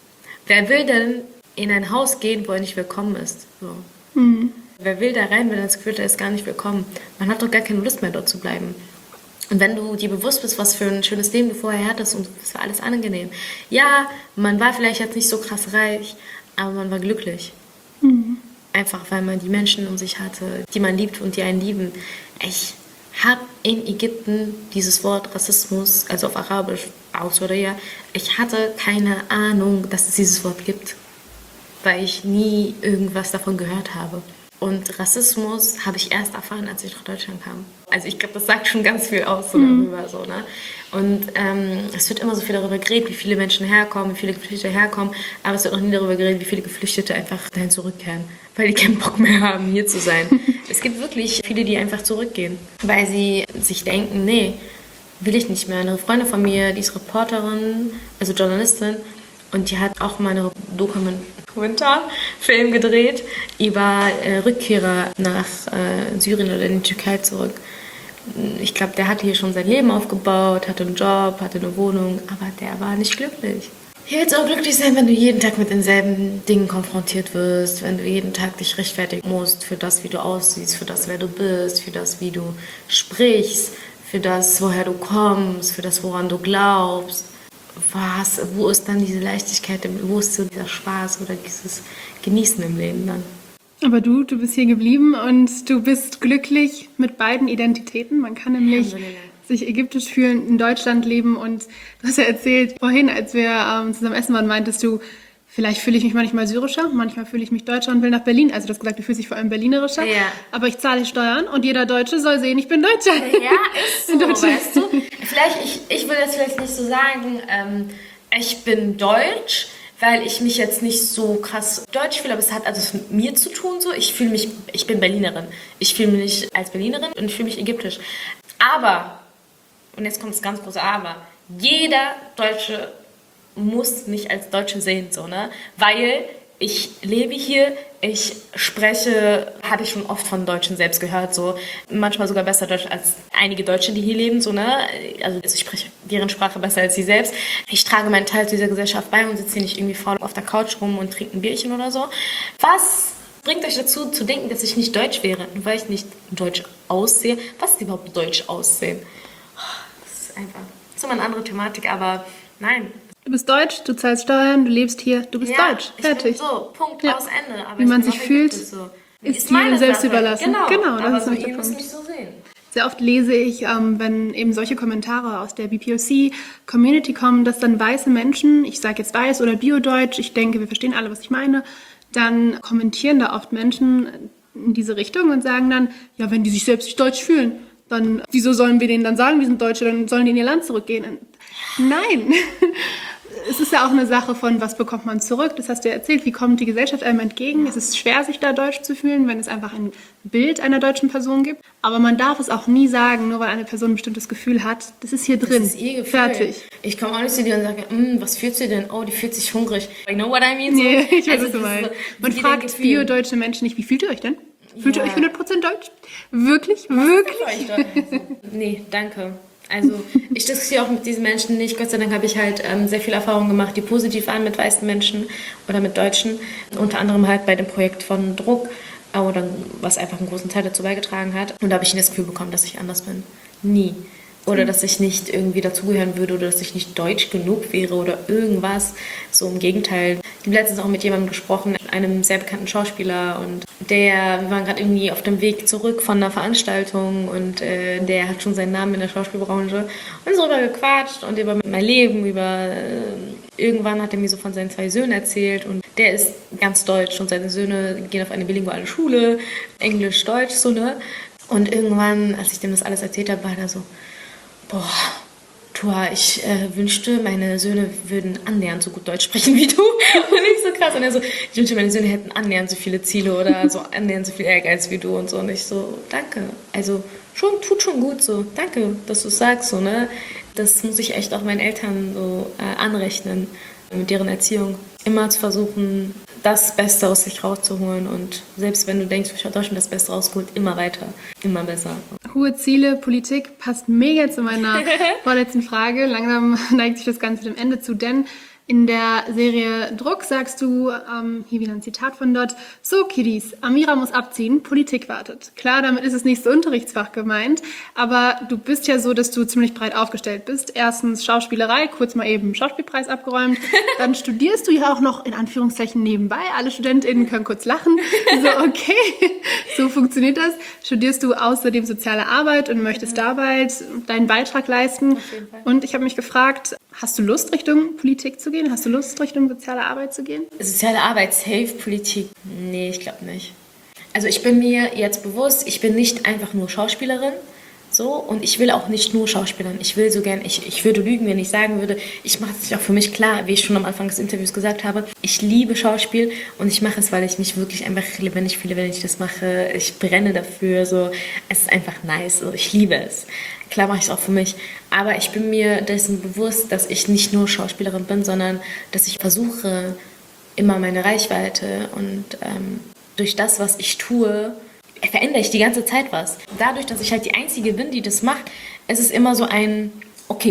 Wer will denn in ein Haus gehen, wo er nicht willkommen ist? So. Mhm. Wer will da rein, wenn er das Gefühl hat, er ist gar nicht willkommen? Man hat doch gar keine Lust mehr, dort zu bleiben. Und wenn du dir bewusst bist, was für ein schönes Leben du vorher hattest und es war alles angenehm. Ja, man war vielleicht jetzt nicht so krass reich, aber man war glücklich. Mhm. Einfach, weil man die Menschen um sich hatte, die man liebt und die einen lieben. Ich habe in Ägypten dieses Wort Rassismus, also auf Arabisch, aus oder ja, ich hatte keine Ahnung, dass es dieses Wort gibt, weil ich nie irgendwas davon gehört habe. Und Rassismus habe ich erst erfahren, als ich nach Deutschland kam. Also ich glaube, das sagt schon ganz viel aus so Mhm. darüber. So, ne? Und ähm, es wird immer so viel darüber geredet, wie viele Menschen herkommen, wie viele Geflüchtete herkommen. Aber es wird noch nie darüber geredet, wie viele Geflüchtete einfach dahin zurückkehren, weil die keinen Bock mehr haben, hier zu sein. Es gibt wirklich viele, die einfach zurückgehen, weil sie sich denken, nee, will ich nicht mehr. Eine Freundin von mir, die ist Reporterin, also Journalistin, und die hat auch mal einen Dokumentarfilm gedreht über äh, Rückkehrer nach äh, Syrien oder in die Türkei zurück. Ich glaube, der hatte hier schon sein Leben aufgebaut, hatte einen Job, hatte eine Wohnung, aber der war nicht glücklich. Hier willst du auch glücklich sein, wenn du jeden Tag mit denselben Dingen konfrontiert wirst, wenn du jeden Tag dich rechtfertigen musst für das, wie du aussiehst, für das, wer du bist, für das, wie du sprichst, für das, woher du kommst, für das, woran du glaubst. Was, wo ist dann diese Leichtigkeit, wo ist so dieser Spaß oder dieses Genießen im Leben dann? Aber du, du bist hier geblieben und du bist glücklich mit beiden Identitäten. Man kann nämlich sich ägyptisch fühlen, in Deutschland leben und du hast ja erzählt vorhin, als wir ähm, zusammen essen waren, meintest du, vielleicht fühle ich mich manchmal syrischer, manchmal fühle ich mich deutscher und will nach Berlin. Also du hast gesagt, du fühlst dich vor allem berlinerischer, ja. Aber ich zahle Steuern und jeder Deutsche soll sehen, ich bin Deutscher. Ja, ist so, weißt du. Vielleicht, ich, ich will das vielleicht nicht so sagen, ähm, ich bin deutsch, weil ich mich jetzt nicht so krass deutsch fühle, aber es hat also mit mir zu tun so. Ich fühle mich, ich bin Berlinerin. Ich fühle mich als Berlinerin und ich fühle mich ägyptisch. Aber, und jetzt kommt das ganz große Aber, jeder Deutsche muss mich als Deutsche sehen, so, ne? Weil ich lebe hier, ich spreche, habe ich schon oft von Deutschen selbst gehört, so manchmal sogar besser Deutsch als einige Deutsche, die hier leben, so, ne? Also ich spreche deren Sprache besser als sie selbst. Ich trage meinen Teil zu dieser Gesellschaft bei und sitze hier nicht irgendwie faul auf der Couch rum und trinke ein Bierchen oder so. Was bringt euch dazu, zu denken, dass ich nicht deutsch wäre, nur weil ich nicht deutsch aussehe? Was ist überhaupt deutsch aussehen? Das ist einfach so eine andere Thematik, aber nein. Du bist deutsch, du zahlst Steuern, du lebst hier, du bist ja, deutsch. Fertig. Ich bin so, Punkt, ja. aus Ende. Aber wie man sich fühlt, so. ist, ist jedem selbst Sache. Überlassen. Genau, genau das aber ist so, noch ihr der müsst Punkt. mich so sehen. Sehr oft lese ich, ähm, wenn eben solche Kommentare aus der B P O C-Community kommen, dass dann weiße Menschen, ich sage jetzt weiß oder Biodeutsch, ich denke, wir verstehen alle, was ich meine, dann kommentieren da oft Menschen in diese Richtung und sagen dann, ja, wenn die sich selbst nicht deutsch fühlen, dann wieso sollen wir denen dann sagen, wir sind Deutsche, dann sollen die in ihr Land zurückgehen. Und nein, es ist ja auch eine Sache von, was bekommt man zurück, das hast du ja erzählt, wie kommt die Gesellschaft einem entgegen. Es ist schwer, sich da deutsch zu fühlen, wenn es einfach ein Bild einer deutschen Person gibt, aber man darf es auch nie sagen, nur weil eine Person ein bestimmtes Gefühl hat, das ist hier drin, das ist ihr Gefühl. Fertig. Ich komme auch nicht zu dir und sage, was fühlst du denn? Oh, die fühlt sich hungrig. You know what I mean? So, nee, ich weiß, also, was du meinst. So, man fragt biodeutsche Menschen nicht, wie fühlt ihr euch denn? Fühlt ja. ihr euch hundert Prozent deutsch? Wirklich? Wirklich? Nee, danke. Also ich diskutiere auch mit diesen Menschen nicht. Gott sei Dank habe ich halt ähm, sehr viel Erfahrung gemacht, die positiv waren mit weißen Menschen oder mit Deutschen. Unter anderem halt bei dem Projekt von Druck, oder was einfach einen großen Teil dazu beigetragen hat. Und da habe ich nie das Gefühl bekommen, dass ich anders bin. Nie. Oder dass ich nicht irgendwie dazugehören würde oder dass ich nicht deutsch genug wäre oder irgendwas. So im Gegenteil. Ich habe letztens auch mit jemandem gesprochen, einem sehr bekannten Schauspieler, und der, wir waren gerade irgendwie auf dem Weg zurück von einer Veranstaltung und äh, der hat schon seinen Namen in der Schauspielbranche und so darüber gequatscht und über mein Leben, über äh, irgendwann hat er mir so von seinen zwei Söhnen erzählt und der ist ganz deutsch und seine Söhne gehen auf eine bilinguale Schule, Englisch, Deutsch, so, ne? Und irgendwann, als ich dem das alles erzählt habe, war er so, boah, Tua, ich äh, wünschte, meine Söhne würden annähernd so gut Deutsch sprechen wie du. Und ich so krass. Und er so, ich wünschte, meine Söhne hätten annähernd so viele Ziele oder so annähernd so viel Ehrgeiz wie du und so. Und ich so, danke. Also schon, tut schon gut so. Danke, dass du es sagst, so, ne? Das muss ich echt auch meinen Eltern so äh, anrechnen, mit deren Erziehung. Immer zu versuchen, das Beste aus sich rauszuholen. Und selbst wenn du denkst, ich habe Deutschland das Beste rausgeholt, immer weiter, immer besser. Hohe Ziele, Politik passt mega zu meiner vorletzten Frage. Langsam neigt sich das Ganze dem Ende zu, denn in der Serie Druck sagst du, ähm, hier wieder ein Zitat von dort, so Kiddies, Amira muss abziehen, Politik wartet. Klar, damit ist es nicht so Unterrichtsfach gemeint, aber du bist ja so, dass du ziemlich breit aufgestellt bist. Erstens Schauspielerei, kurz mal eben Schauspielpreis abgeräumt. Dann studierst du ja auch noch in Anführungszeichen nebenbei. Alle StudentInnen können kurz lachen. So, okay, so funktioniert das. Studierst du außerdem soziale Arbeit und möchtest da bald deinen Beitrag leisten. Und ich habe mich gefragt, hast du Lust, Richtung Politik zu gehen? Hast du Lust, Richtung soziale Arbeit zu gehen? Soziale Arbeit, safe, Politik? Nee, ich glaube nicht. Also ich bin mir jetzt bewusst, ich bin nicht einfach nur Schauspielerin, so, und ich will auch nicht nur Schauspielerin. Ich will so gern, ich, ich würde lügen, wenn ich sagen würde, ich mache es auch für mich klar, wie ich schon am Anfang des Interviews gesagt habe, ich liebe Schauspiel und ich mache es, weil ich mich wirklich einfach lebendig fühle, wenn ich das mache. Ich brenne dafür, so, es ist einfach nice, so, ich liebe es. Klar mache ich es auch für mich, aber ich bin mir dessen bewusst, dass ich nicht nur Schauspielerin bin, sondern dass ich versuche, immer meine Reichweite und ähm, durch das, was ich tue, verändere ich die ganze Zeit was. Dadurch, dass ich halt die Einzige bin, die das macht, ist es immer so ein, okay,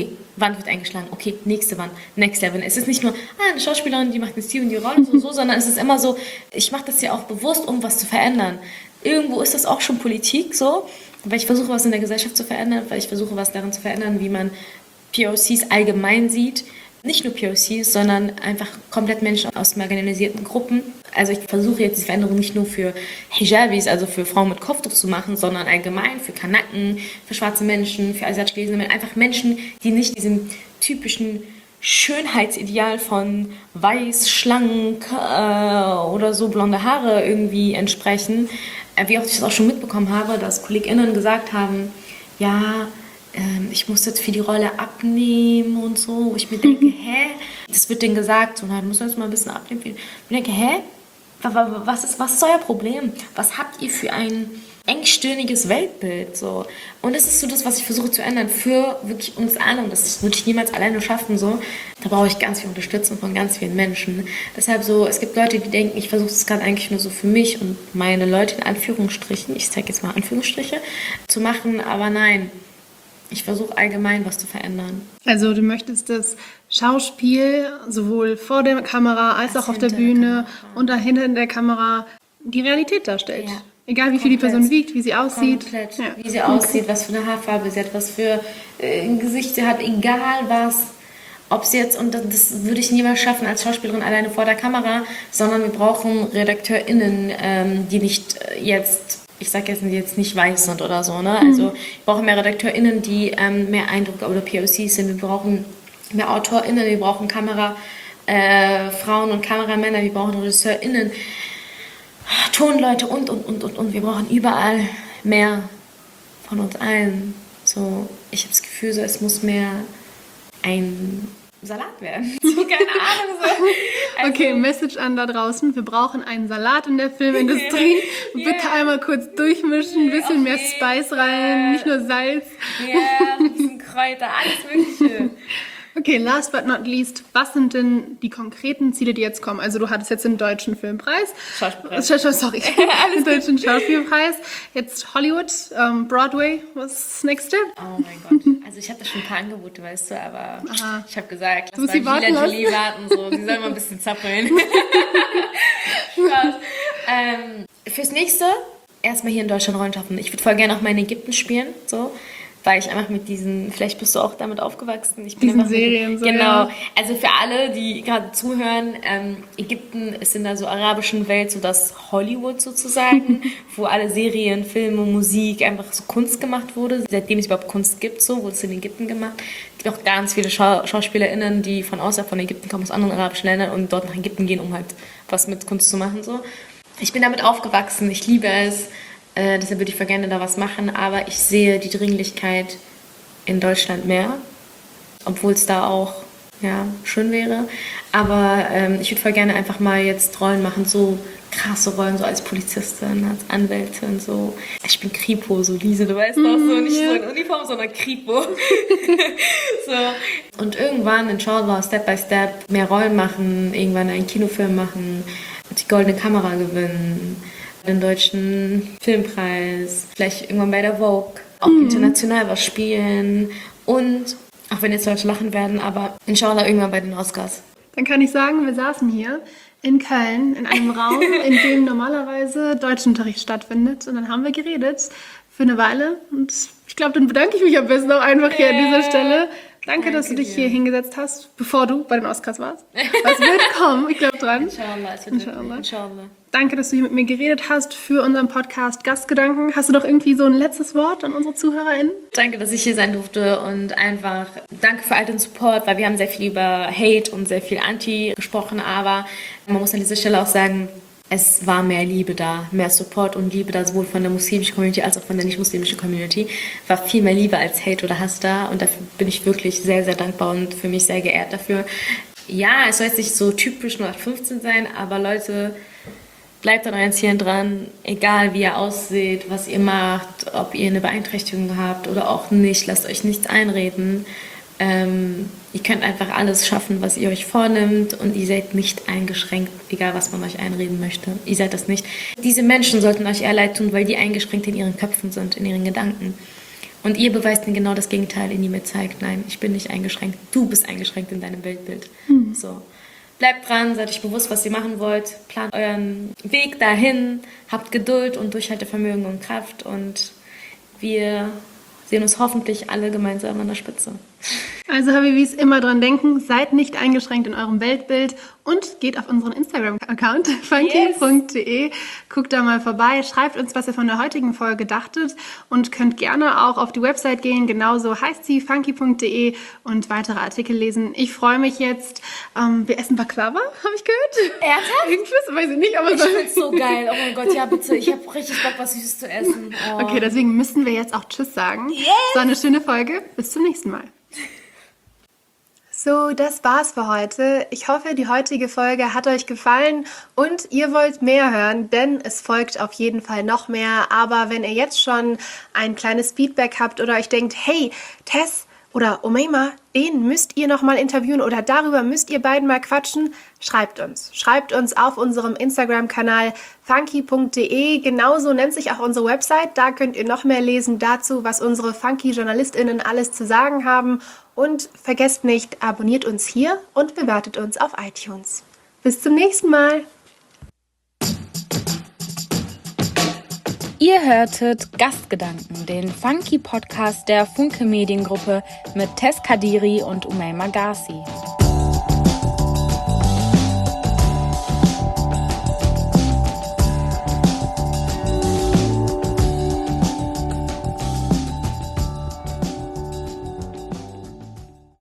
Wand wird eingeschlagen, okay, nächste Wand, next level. Es ist nicht nur, ah, eine Schauspielerin, die macht jetzt die und die Rolle, so, so, sondern es ist immer so, ich mache das ja auch bewusst, um was zu verändern. Irgendwo ist das auch schon Politik, so, weil ich versuche, was in der Gesellschaft zu verändern, weil ich versuche, was darin zu verändern, wie man P O Cs allgemein sieht. Nicht nur P O Cs, sondern einfach komplett Menschen aus marginalisierten Gruppen. Also ich versuche jetzt die Veränderung nicht nur für Hijabis, also für Frauen mit Kopftuch zu machen, sondern allgemein für Kanaken, für schwarze Menschen, für asiatisch gelesene Menschen. Einfach Menschen, die nicht diesem typischen Schönheitsideal von weiß, schlank äh, oder so blonde Haare irgendwie entsprechen. Äh, wie oft ich das auch schon mitbekommen habe, dass KollegInnen gesagt haben, ja, ich muss jetzt für die Rolle abnehmen und so, wo ich mir denke, hä? Das wird denen gesagt, so, na, du musst jetzt mal ein bisschen abnehmen. Ich denke, hä? Was ist, was ist euer Problem? Was habt ihr für ein engstirniges Weltbild? So? Und das ist so das, was ich versuche zu ändern für wirklich uns alle. Und das würde ich niemals alleine schaffen. So. Da brauche ich ganz viel Unterstützung von ganz vielen Menschen. Deshalb so, es gibt Leute, die denken, ich versuche das gerade eigentlich nur so für mich und meine Leute in Anführungsstrichen, ich zeige jetzt mal Anführungsstriche, zu machen, aber nein. Ich versuche allgemein was zu verändern. Also du möchtest das Schauspiel sowohl vor der Kamera als, als auch auf der Bühne der und dahinter in der Kamera die Realität darstellt. Ja. Egal wie Komplett. viel die Person wiegt, wie sie aussieht. Komplett. Ja. Wie sie aussieht, was für eine Haarfarbe sie hat, was für äh, ein Gesicht sie hat, egal was. Ob sie jetzt, und das würde ich niemals schaffen als Schauspielerin alleine vor der Kamera, sondern wir brauchen RedakteurInnen, ähm, die nicht jetzt... ich sage jetzt, jetzt nicht weiß sind oder so, ne? Also wir brauchen mehr RedakteurInnen, die ähm, mehr Eindruck oder P O Cs sind. Wir brauchen mehr AutorInnen, wir brauchen Kamerafrauen äh, und Kameramänner, wir brauchen RegisseurInnen, Tonleute und, und, und, und, und. Wir brauchen überall mehr von uns allen. So, ich habe das Gefühl, so, es muss mehr ein Salat werden. So, keine Ahnung. So. Also, okay, Message an da draußen. Wir brauchen einen Salat in der Filmindustrie. Yeah. Bitte einmal kurz durchmischen, ein bisschen okay. mehr Spice rein, nicht nur Salz. Ja, yeah, ein bisschen Kräuter, alles Mögliche. Okay, last but not least, was sind denn die konkreten Ziele, die jetzt kommen? Also du hattest jetzt den Deutschen Filmpreis. Schauspielpreis. Sorry, den Deutschen Schauspielpreis. Jetzt Hollywood, ähm, Broadway, was ist das nächste? Oh mein Gott. Also ich habe da schon ein paar Angebote, weißt du, aber Aha. ich habe gesagt, lass mal Gila Jolie warten, so. Sie soll mal ein bisschen zappeln. Spaß. Ähm, fürs nächste, erstmal hier in Deutschland Rollen schaffen. Ich würde voll gerne auch mal in Ägypten spielen, so. Weil ich einfach mit diesen, vielleicht bist du auch damit aufgewachsen. Ich bin diesen Serien mit, so. Genau. Ja. Also für alle, die gerade zuhören, ähm, Ägypten ist in der so arabischen Welt so das Hollywood sozusagen, wo alle Serien, Filme, Musik, einfach so Kunst gemacht wurde. Seitdem es überhaupt Kunst gibt, so wurde es in Ägypten gemacht. Es gibt auch ganz viele Schau- SchauspielerInnen, die von außerhalb von Ägypten kommen, aus anderen arabischen Ländern und dort nach Ägypten gehen, um halt was mit Kunst zu machen. So. Ich bin damit aufgewachsen, ich liebe es. Äh, deshalb würde ich voll gerne da was machen, aber ich sehe die Dringlichkeit in Deutschland mehr, obwohl es da auch ja, schön wäre. Aber ähm, ich würde voll gerne einfach mal jetzt Rollen machen, so krasse Rollen, so als Polizistin, als Anwältin, so. Ich bin Kripo, so Lise, du weißt doch, so nicht so in Uniform, sondern Kripo. So. Und irgendwann, inshallah, Step by Step, mehr Rollen machen, irgendwann einen Kinofilm machen, die Goldene Kamera gewinnen, den Deutschen Filmpreis, vielleicht irgendwann bei der Vogue, auch mhm. international was spielen und, auch wenn jetzt Leute lachen werden, aber inshallah irgendwann bei den Oscars. Dann kann ich sagen, wir saßen hier in Köln in einem Raum, in dem normalerweise Deutschunterricht stattfindet und dann haben wir geredet für eine Weile und ich glaube, dann bedanke ich mich am besten auch einfach hier yeah. an dieser Stelle. Danke, Danke dass du dich dir. hier hingesetzt hast, bevor du bei den Oscars warst. Was wird kommen? Ich glaube dran. Inshallah, es wird Inshallah. Inshallah. Danke, dass du hier mit mir geredet hast für unseren Podcast Gastgedanken. Hast du noch irgendwie so ein letztes Wort an unsere ZuhörerInnen? Danke, dass ich hier sein durfte und einfach danke für all den Support, weil wir haben sehr viel über Hate und sehr viel Anti gesprochen, aber man muss an dieser Stelle auch sagen, es war mehr Liebe da, mehr Support und Liebe da, sowohl von der muslimischen Community als auch von der nicht-muslimischen Community. War viel mehr Liebe als Hate oder Hass da und dafür bin ich wirklich sehr, sehr dankbar und für mich sehr geehrt dafür. Ja, es soll jetzt nicht so typisch null acht fünfzehn sein, aber Leute, bleibt an euren Zielen dran, egal wie ihr aussieht, was ihr macht, ob ihr eine Beeinträchtigung habt oder auch nicht, lasst euch nichts einreden. Ähm, ihr könnt einfach alles schaffen, was ihr euch vornimmt und ihr seid nicht eingeschränkt, egal was man euch einreden möchte. Ihr seid das nicht. Diese Menschen sollten euch eher leid tun, weil die eingeschränkt in ihren Köpfen sind, in ihren Gedanken. Und ihr beweist mir genau das Gegenteil, indem ihr mir zeigt, nein, ich bin nicht eingeschränkt, du bist eingeschränkt in deinem Weltbild. Mhm. So. Bleibt dran, seid euch bewusst, was ihr machen wollt, plant euren Weg dahin, habt Geduld und Durchhaltevermögen und Kraft und wir sehen uns hoffentlich alle gemeinsam an der Spitze. Also Habibis, immer dran denken, seid nicht eingeschränkt in eurem Weltbild und geht auf unseren Instagram-Account funky punkt de, yes. Guckt da mal vorbei, schreibt uns, was ihr von der heutigen Folge dachtet und könnt gerne auch auf die Website gehen, genauso heißt sie, funky punkt de, und weitere Artikel lesen. Ich freue mich jetzt, ähm, wir essen Baklava, habe ich gehört. Ernsthaft? Irgendwas, weiß ich nicht, aber ich so. find's so geil, oh mein Gott, ja bitte, ich habe richtig Bock, was Süßes zu essen. Oh. Okay, deswegen müssen wir jetzt auch Tschüss sagen. Yes. Es war eine schöne Folge, bis zum nächsten Mal. So, das war's für heute. Ich hoffe, die heutige Folge hat euch gefallen und ihr wollt mehr hören, denn es folgt auf jeden Fall noch mehr. Aber wenn ihr jetzt schon ein kleines Feedback habt oder euch denkt, hey, Tess oder Umayma, den müsst ihr noch mal interviewen oder darüber müsst ihr beiden mal quatschen, schreibt uns. Schreibt uns auf unserem Instagram-Kanal funky punkt de. Genauso nennt sich auch unsere Website. Da könnt ihr noch mehr lesen dazu, was unsere Funky-JournalistInnen alles zu sagen haben. Und vergesst nicht, abonniert uns hier und bewertet uns auf iTunes. Bis zum nächsten Mal. Ihr hörtet Gastgedanken, den Funky-Podcast der Funke Mediengruppe mit Tess Kadiri und Umayma Garci.